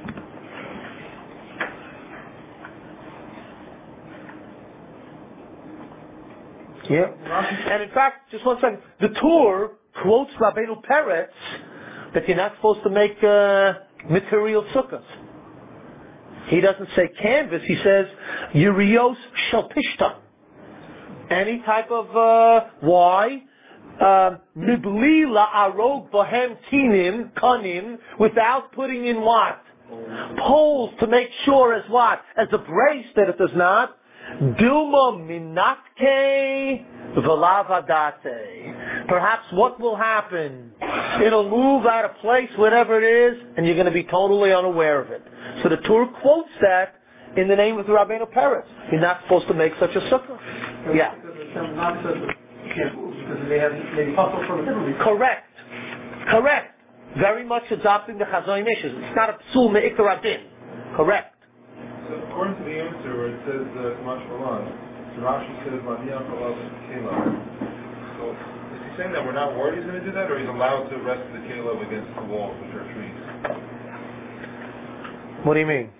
Yeah. And in fact, just one second. The Torah quotes Rabbeinu Peretz that you're not supposed to make uh, material sukkahs. He doesn't say canvas. He says Yurios Shalpishtan. Any type of uh, why? Mibli la'arog bohem tinim, kanim, without putting in what? Poles to make sure as what? As a brace that it does not. Dilma minatke velavadate. Perhaps what will happen? It'll move out of place, whatever it is, and you're going to be totally unaware of it. So the Torah quotes that in the name of the Rabbeinu Peretz. You're not supposed to make such a sukkah. Yeah. Correct. Correct. Very much adopting the Chazon Ish. It's not a psul me'ikar adin. Correct. So according to the answer where it says Kamash Malan, so Rashi says Madian Chalav Kela. So is he saying that we're not worried he's going to do that, or he's allowed to rest the Kela against the walls, which are trees? What do you mean?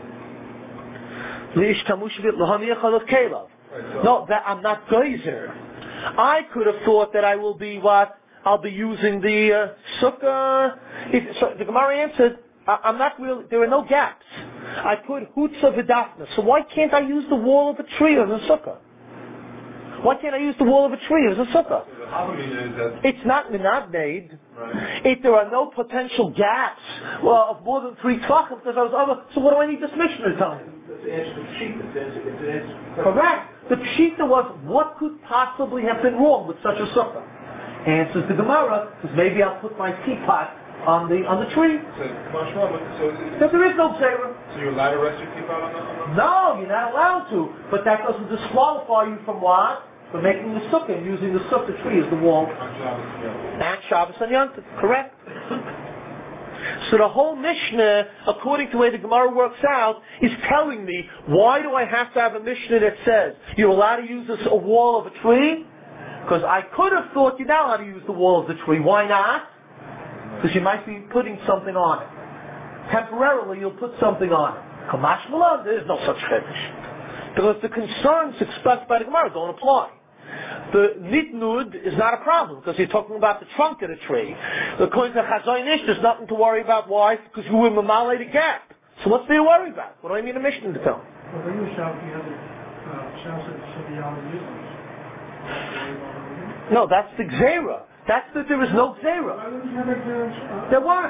No, that I'm not geyser. I could have thought that I will be what? I'll be using the uh, sukkah. If, so the Gemara answered, I, I'm not really, there are no gaps. I put hutza v'dafna. So why can't I use the wall of a tree as a sukkah? Why can't I use the wall of a tree as a sukkah? It's not minadneid. Right. If there are no potential gaps well, of more than three tvachim, because I was over, so what do I need this Mishnah to tell me? Correct. The pshita was, what could possibly have been wrong with such a sukkah? Answers the Gemara, because maybe I'll put my teapot on the on the tree. So, so because there is no zera. So you're allowed to rest your teapot on the, on the... No, you're not allowed to. But that doesn't disqualify you from what? From making the sukkah and using the sukkah tree as the wall. And Shabbos and Yom Tov. Correct. So the whole Mishnah, according to the way the Gemara works out, is telling me, why do I have to have a Mishnah that says, you're allowed to use this, a wall of a tree? Because I could have thought you're not allowed to use the wall of the tree. Why not? Because you might be putting something on it. Temporarily, you'll put something on it. Kamash Malan, there is no such fetish. Because the concerns expressed by the Gemara don't apply. The nitnud is not a problem, because you're talking about the trunk of the tree. According to Chazon Ish, there's nothing to worry about. Why? Because you will mamale the gap. So what's there to worry about? What do I mean a Mishnah to tell? No, that's the Gzera. That's that there is no Gzera. There was.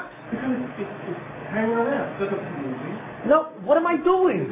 No, what am I doing?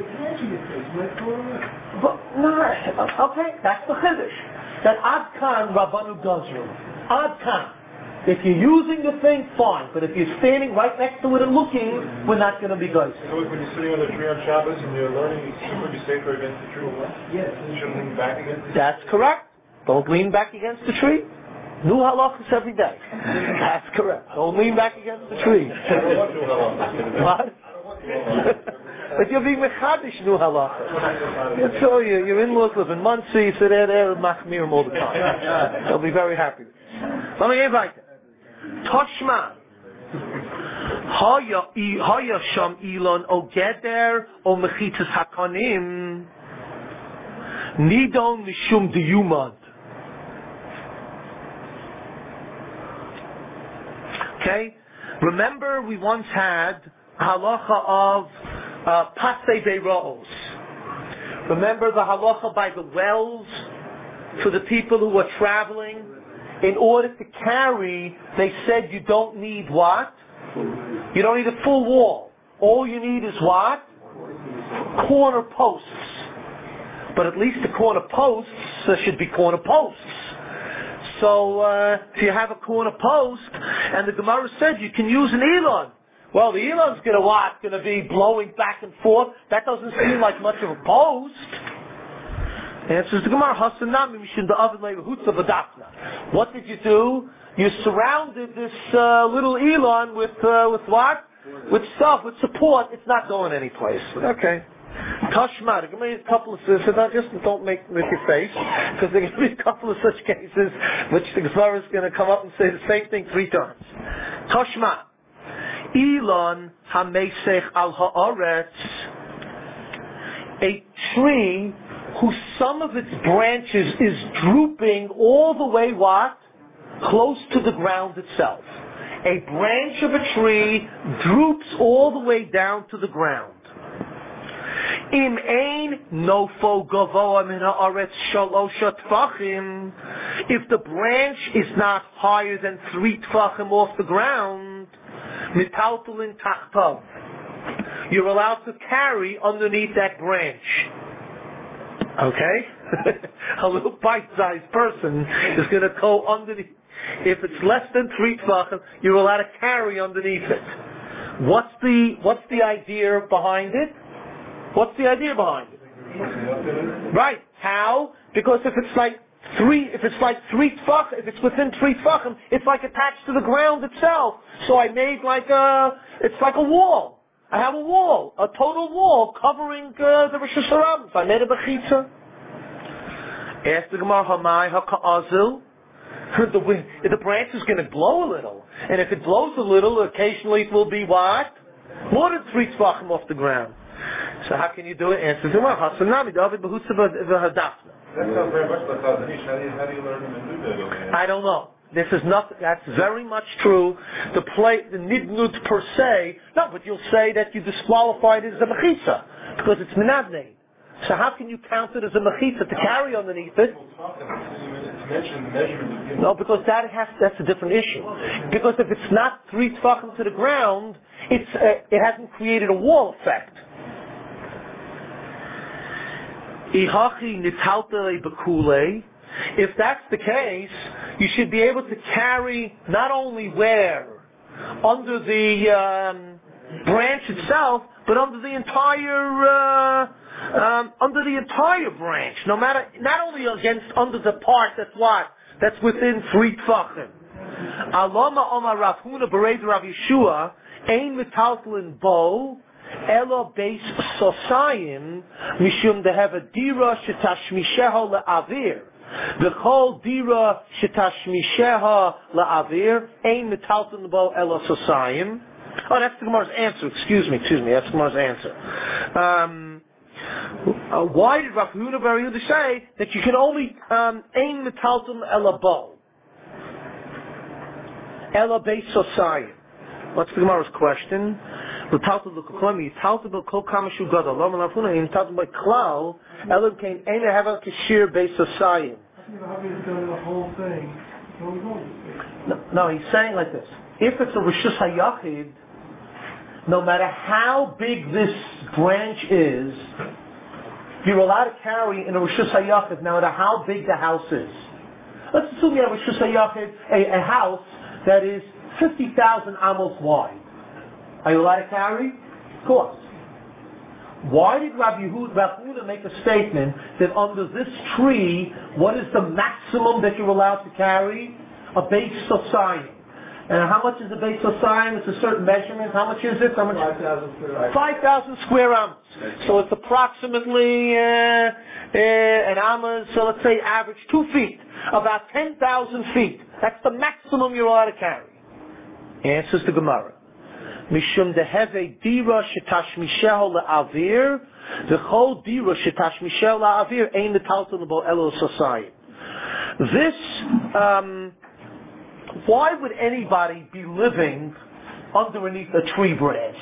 But, no, okay, that's the Chiddush. That Ad Kan Rabbanu Gazru. Ad Kan. If you're using the thing, fine. But if you're standing right next to it and looking, we're not going to be good. So when you're sitting on the tree on Shabbos and you're learning, you should be safer against the tree. Yes. You shouldn't lean back against the tree. That's correct. Don't lean back against the tree. New halachas every day. That's correct. Don't lean back against the tree. What? But you're being mechadish new halachas. I tell you, your in-laws live in Muncie, so they're there machmirim all the time. They'll be very happy. Let me invite them. Toshma. Haya sham ilon o geder o mechitas hakanim nidon mishum diyumad. Okay? Remember we once had halacha of uh, pasei beira'os. Remember the halacha by the wells for the people who are traveling? In order to carry, they said you don't need what? You don't need a full wall. All you need is what? Corner posts. But at least the corner posts uh, should be corner posts. So uh, if you have a corner post, and the Gemara said you can use an elon. Well, the elon's going to what? Going to be blowing back and forth. That doesn't seem like much of a post. Answers the Gemara, what did you do? You surrounded this uh, little elon with uh, with what? With stuff, with support. It's not going anyplace. Okay. Tashma, there are going to be a couple of, so not just don't make with your face, because there are going to be a couple of such cases which the Gemara is going to come up and say the same thing three times. Tashma, Elon hamesech al haaretz, a tree whose some of its branches is drooping all the way what? Close to the ground itself. A branch of a tree droops all the way down to the ground. Im ein nofo gavoa min haaretz shalosha tfachim. If the branch is not higher than three tfachim off the ground, mitaltalin tachtav. You're allowed to carry underneath that branch. Okay? A little bite-sized person is going to go underneath. If it's less than three tefachim, you're allowed to carry underneath it. What's the What's the idea behind it? What's the idea behind it? Right? How? Because if it's like three, if it's like three tefachim, if it's within three tefachim, it's like attached to the ground itself. So I made like a, it's like a wall. I have a wall, a total wall covering uh, the Rosh Hashanah. So I made a bechitza. Ask the Gemara, Hamai haka'azil. The wind, the branch is going to blow a little, and if it blows a little, occasionally it will be what? More than three tefachim off the ground. So how can you do it? Answer the Gemara, Hasanami David behutza v'hadafna. That sounds very much like Chazanish. How do you, how do you learn them to do that? I don't know. This is not, that's very much true. The play, the nidnut per se, no, but you'll say that you disqualified it as a mechitza, because it's minadnei. So how can you count it as a mechitza to carry underneath it? No, because that has, that's a different issue. Because if it's not three tefachim to the ground, it's, uh, it hasn't created a wall effect. Ihachi nitaltei bekule. If that's the case, you should be able to carry not only where? Under the um, branch itself, but under the entire uh, um, under the entire branch. No matter, not only against under the part that's what? That's within three tefachim. Alama Omar Rav Huna Bereid Rav Yeshua Ein Metaltalin Bo Elo Beis Sosayim Mishum Dehev Dira Shetashmisheho LeAvir. The whole dira shetashmisheha la'avir ein metalton bo elo sosayim. Oh, that's the Gemara's answer. Excuse me, excuse me. That's the Gemara's answer. Um, uh, why did Rav Huna Bar Yehuda say that you can only ein metalton elo bo elo beis sosayim? What's the Gemara's question? L'talton l'koklami talton b'kol kamashu gadol. Lo Rav Huna in talton by klal elam kain ein hava kashir beis sosayim. The whole thing. No, no, he's saying like this. If it's a Rishus HaYachid, no matter how big this branch is, you're allowed to carry in a Rishus HaYachid no matter how big the house is. Let's assume you have a Rishus HaYachid, a, a house that is fifty thousand amos wide. Are you allowed to carry? Of course. Why did Rabbi Yehuda make a statement that under this tree, what is the maximum that you're allowed to carry? A base sosayim. And how much is a base sosayim? It's a certain measurement. How much is it? How much? five thousand square five thousand square amos. So it's approximately uh, uh, an amos, so let's say average two feet. About ten thousand feet. That's the maximum you're allowed to carry. Answers the Gemara. Mishum deheve dira shetashmisheho le'avir, the whole dira shetashmisheho le'avir ein metalton bo elo sosayim. This, um, why would anybody be living underneath a tree branch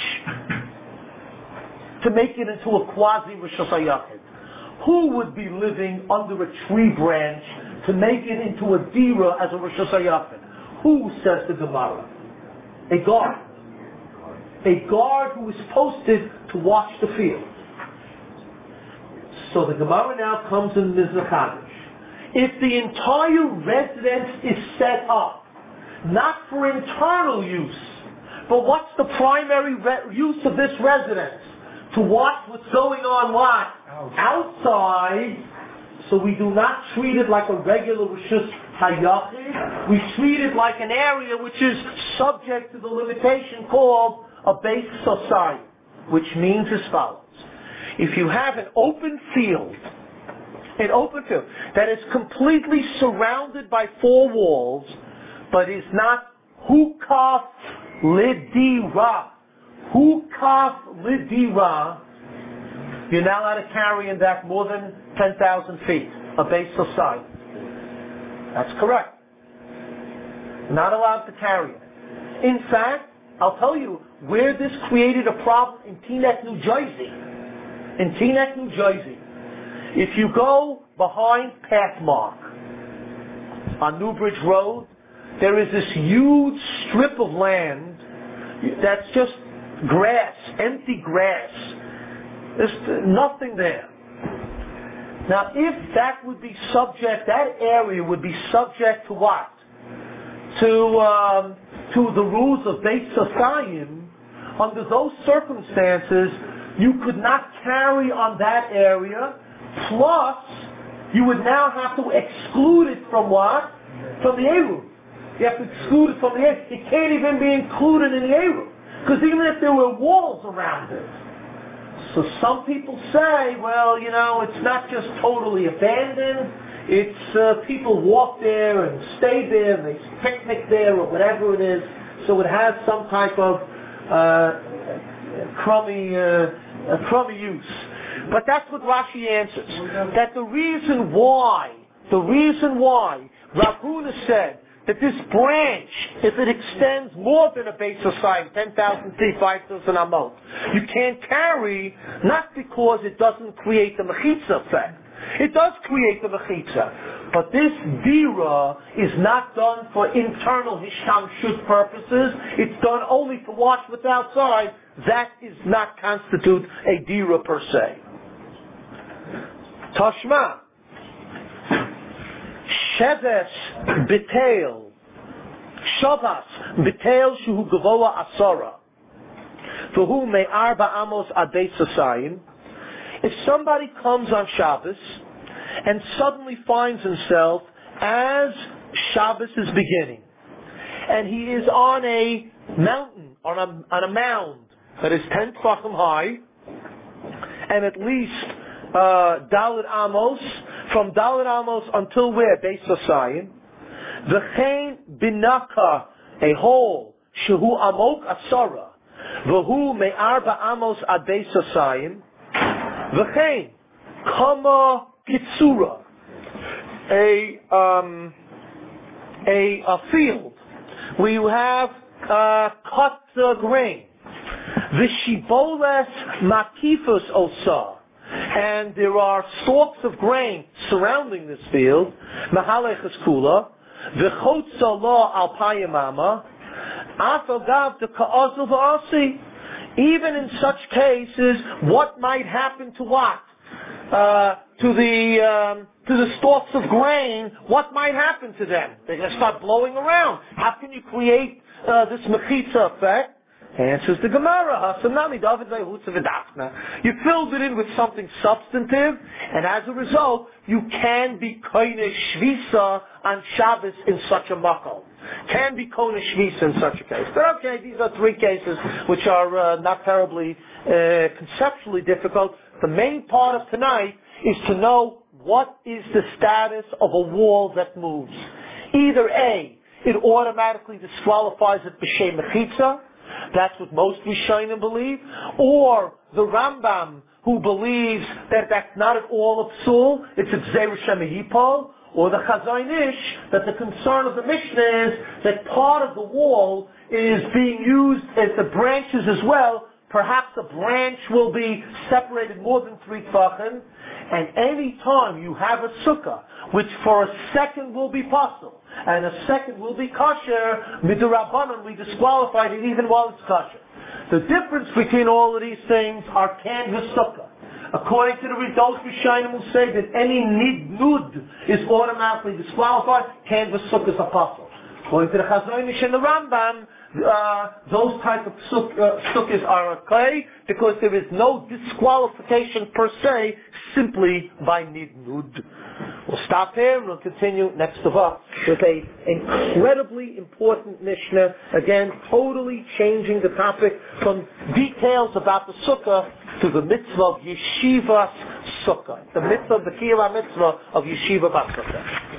to make it into a quasi Rosh Hashanah? Who would be living under a tree branch to make it into a dira as a Rosh Hashanah? Who, says the Gemara? A guard. A guard who is posted to watch the field. So the Gemara now comes in Mizrach Hamish. If the entire residence is set up, not for internal use, but what's the primary re- use of this residence? To watch what's going on what? Outside. So we do not treat it like a regular Rishus HaYachid. We treat it like an area which is subject to the limitation called a base society, which means as follows. If you have an open field, an open field that is completely surrounded by four walls, but is not hukaf lidira, hukaf lidira, you're not allowed to carry in that more than ten thousand feet, a base society. That's correct. Not allowed to carry it. In fact, I'll tell you where this created a problem in Teaneck, New Jersey. in Teaneck, New Jersey, if you go behind Pathmark on Newbridge Road, there is this huge strip of land that's just grass, empty grass. There's nothing there. Now, if that would be subject, that area would be subject to what? To um, to the rules of Beit Sasayim. Under those circumstances, you could not carry on that area. Plus, you would now have to exclude it from what? From the Eruv. You have to exclude it from the Eruv. It can't even be included in the Eruv. Because even if there were walls around it. So some people say, well, you know, it's not just totally abandoned. It's uh, people walk there and stay there and they picnic there or whatever it is. So it has some type of uh, crummy, uh, crummy use. But that's what Rashi answers. That the reason why, the reason why Rav Huna said that this branch, if it extends more than a base of size, ten thousand feet, five thousand amot, you can't carry, not because it doesn't create the mechitza effect. It does create the mechitza. But this dira is not done for internal hishtamshut purposes. It's done only to watch what's outside. That does not constitute a dira per se. Tashma. Sheves betel. Shavas betel shuhu gavoa asara. V'hu me'arba amos adei sasayin. If somebody comes on Shabbos and suddenly finds himself as Shabbos is beginning, and he is on a mountain, on a, on a mound that is ten tefachim high, and at least uh, Dalet Amos, from Dalet Amos until where? Beis Hasayin. V'chein binaka, a hole, shehu amok asara, v'hu me'arba amos ad Beis Hasayin. V'chein, kama kitsura, a um, a a field where you have uh, cut uh, grain. V'shiboles makifus osa, and there are stalks of grain surrounding this field. Mahalech kula, v'chotza lo al payamama, afagav de ka'azu v'asi. Even in such cases, what might happen to what? Uh, to the um, to the stalks of grain, what might happen to them? They're going to start blowing around. How can you create uh, this mechitza effect? Answers the Gemara. You filled it in with something substantive, and as a result, you can be koine shvisa on Shabbos in such a makom. Can be koine shvisa in such a case. But okay, these are three cases which are uh, not terribly uh, conceptually difficult. The main part of tonight is to know what is the status of a wall that moves. Either A, it automatically disqualifies it b'shem mechitza. That's what most Rishonim believe. Or the Rambam, who believes that that's not at all a psul, it's a Gzeir Shemihipol. Or the Chazon Ish, that the concern of the Mishnah is that part of the wall is being used as the branches as well. Perhaps a branch will be separated more than three tefachim, and any time you have a sukkah, which for a second will be possible, and a second will be kosher, midrabanan, we disqualified it even while it's kosher. The difference between all of these things are canvas sukkah. According to the Ridos Rishonim will say that any nidnud is automatically disqualified, canvas sukkah is a possible. According to the Chazon Ish and the Rambam, uh, those type of suk- uh, sukkahs are okay because there is no disqualification per se simply by nidnud. We'll stop here and we'll continue next Tava with a incredibly important Mishnah, again totally changing the topic from details about the sukkah to the mitzvah of yeshivas sukkah, the mitzvah, the kiyah mitzvah of yeshiva bas sukkah.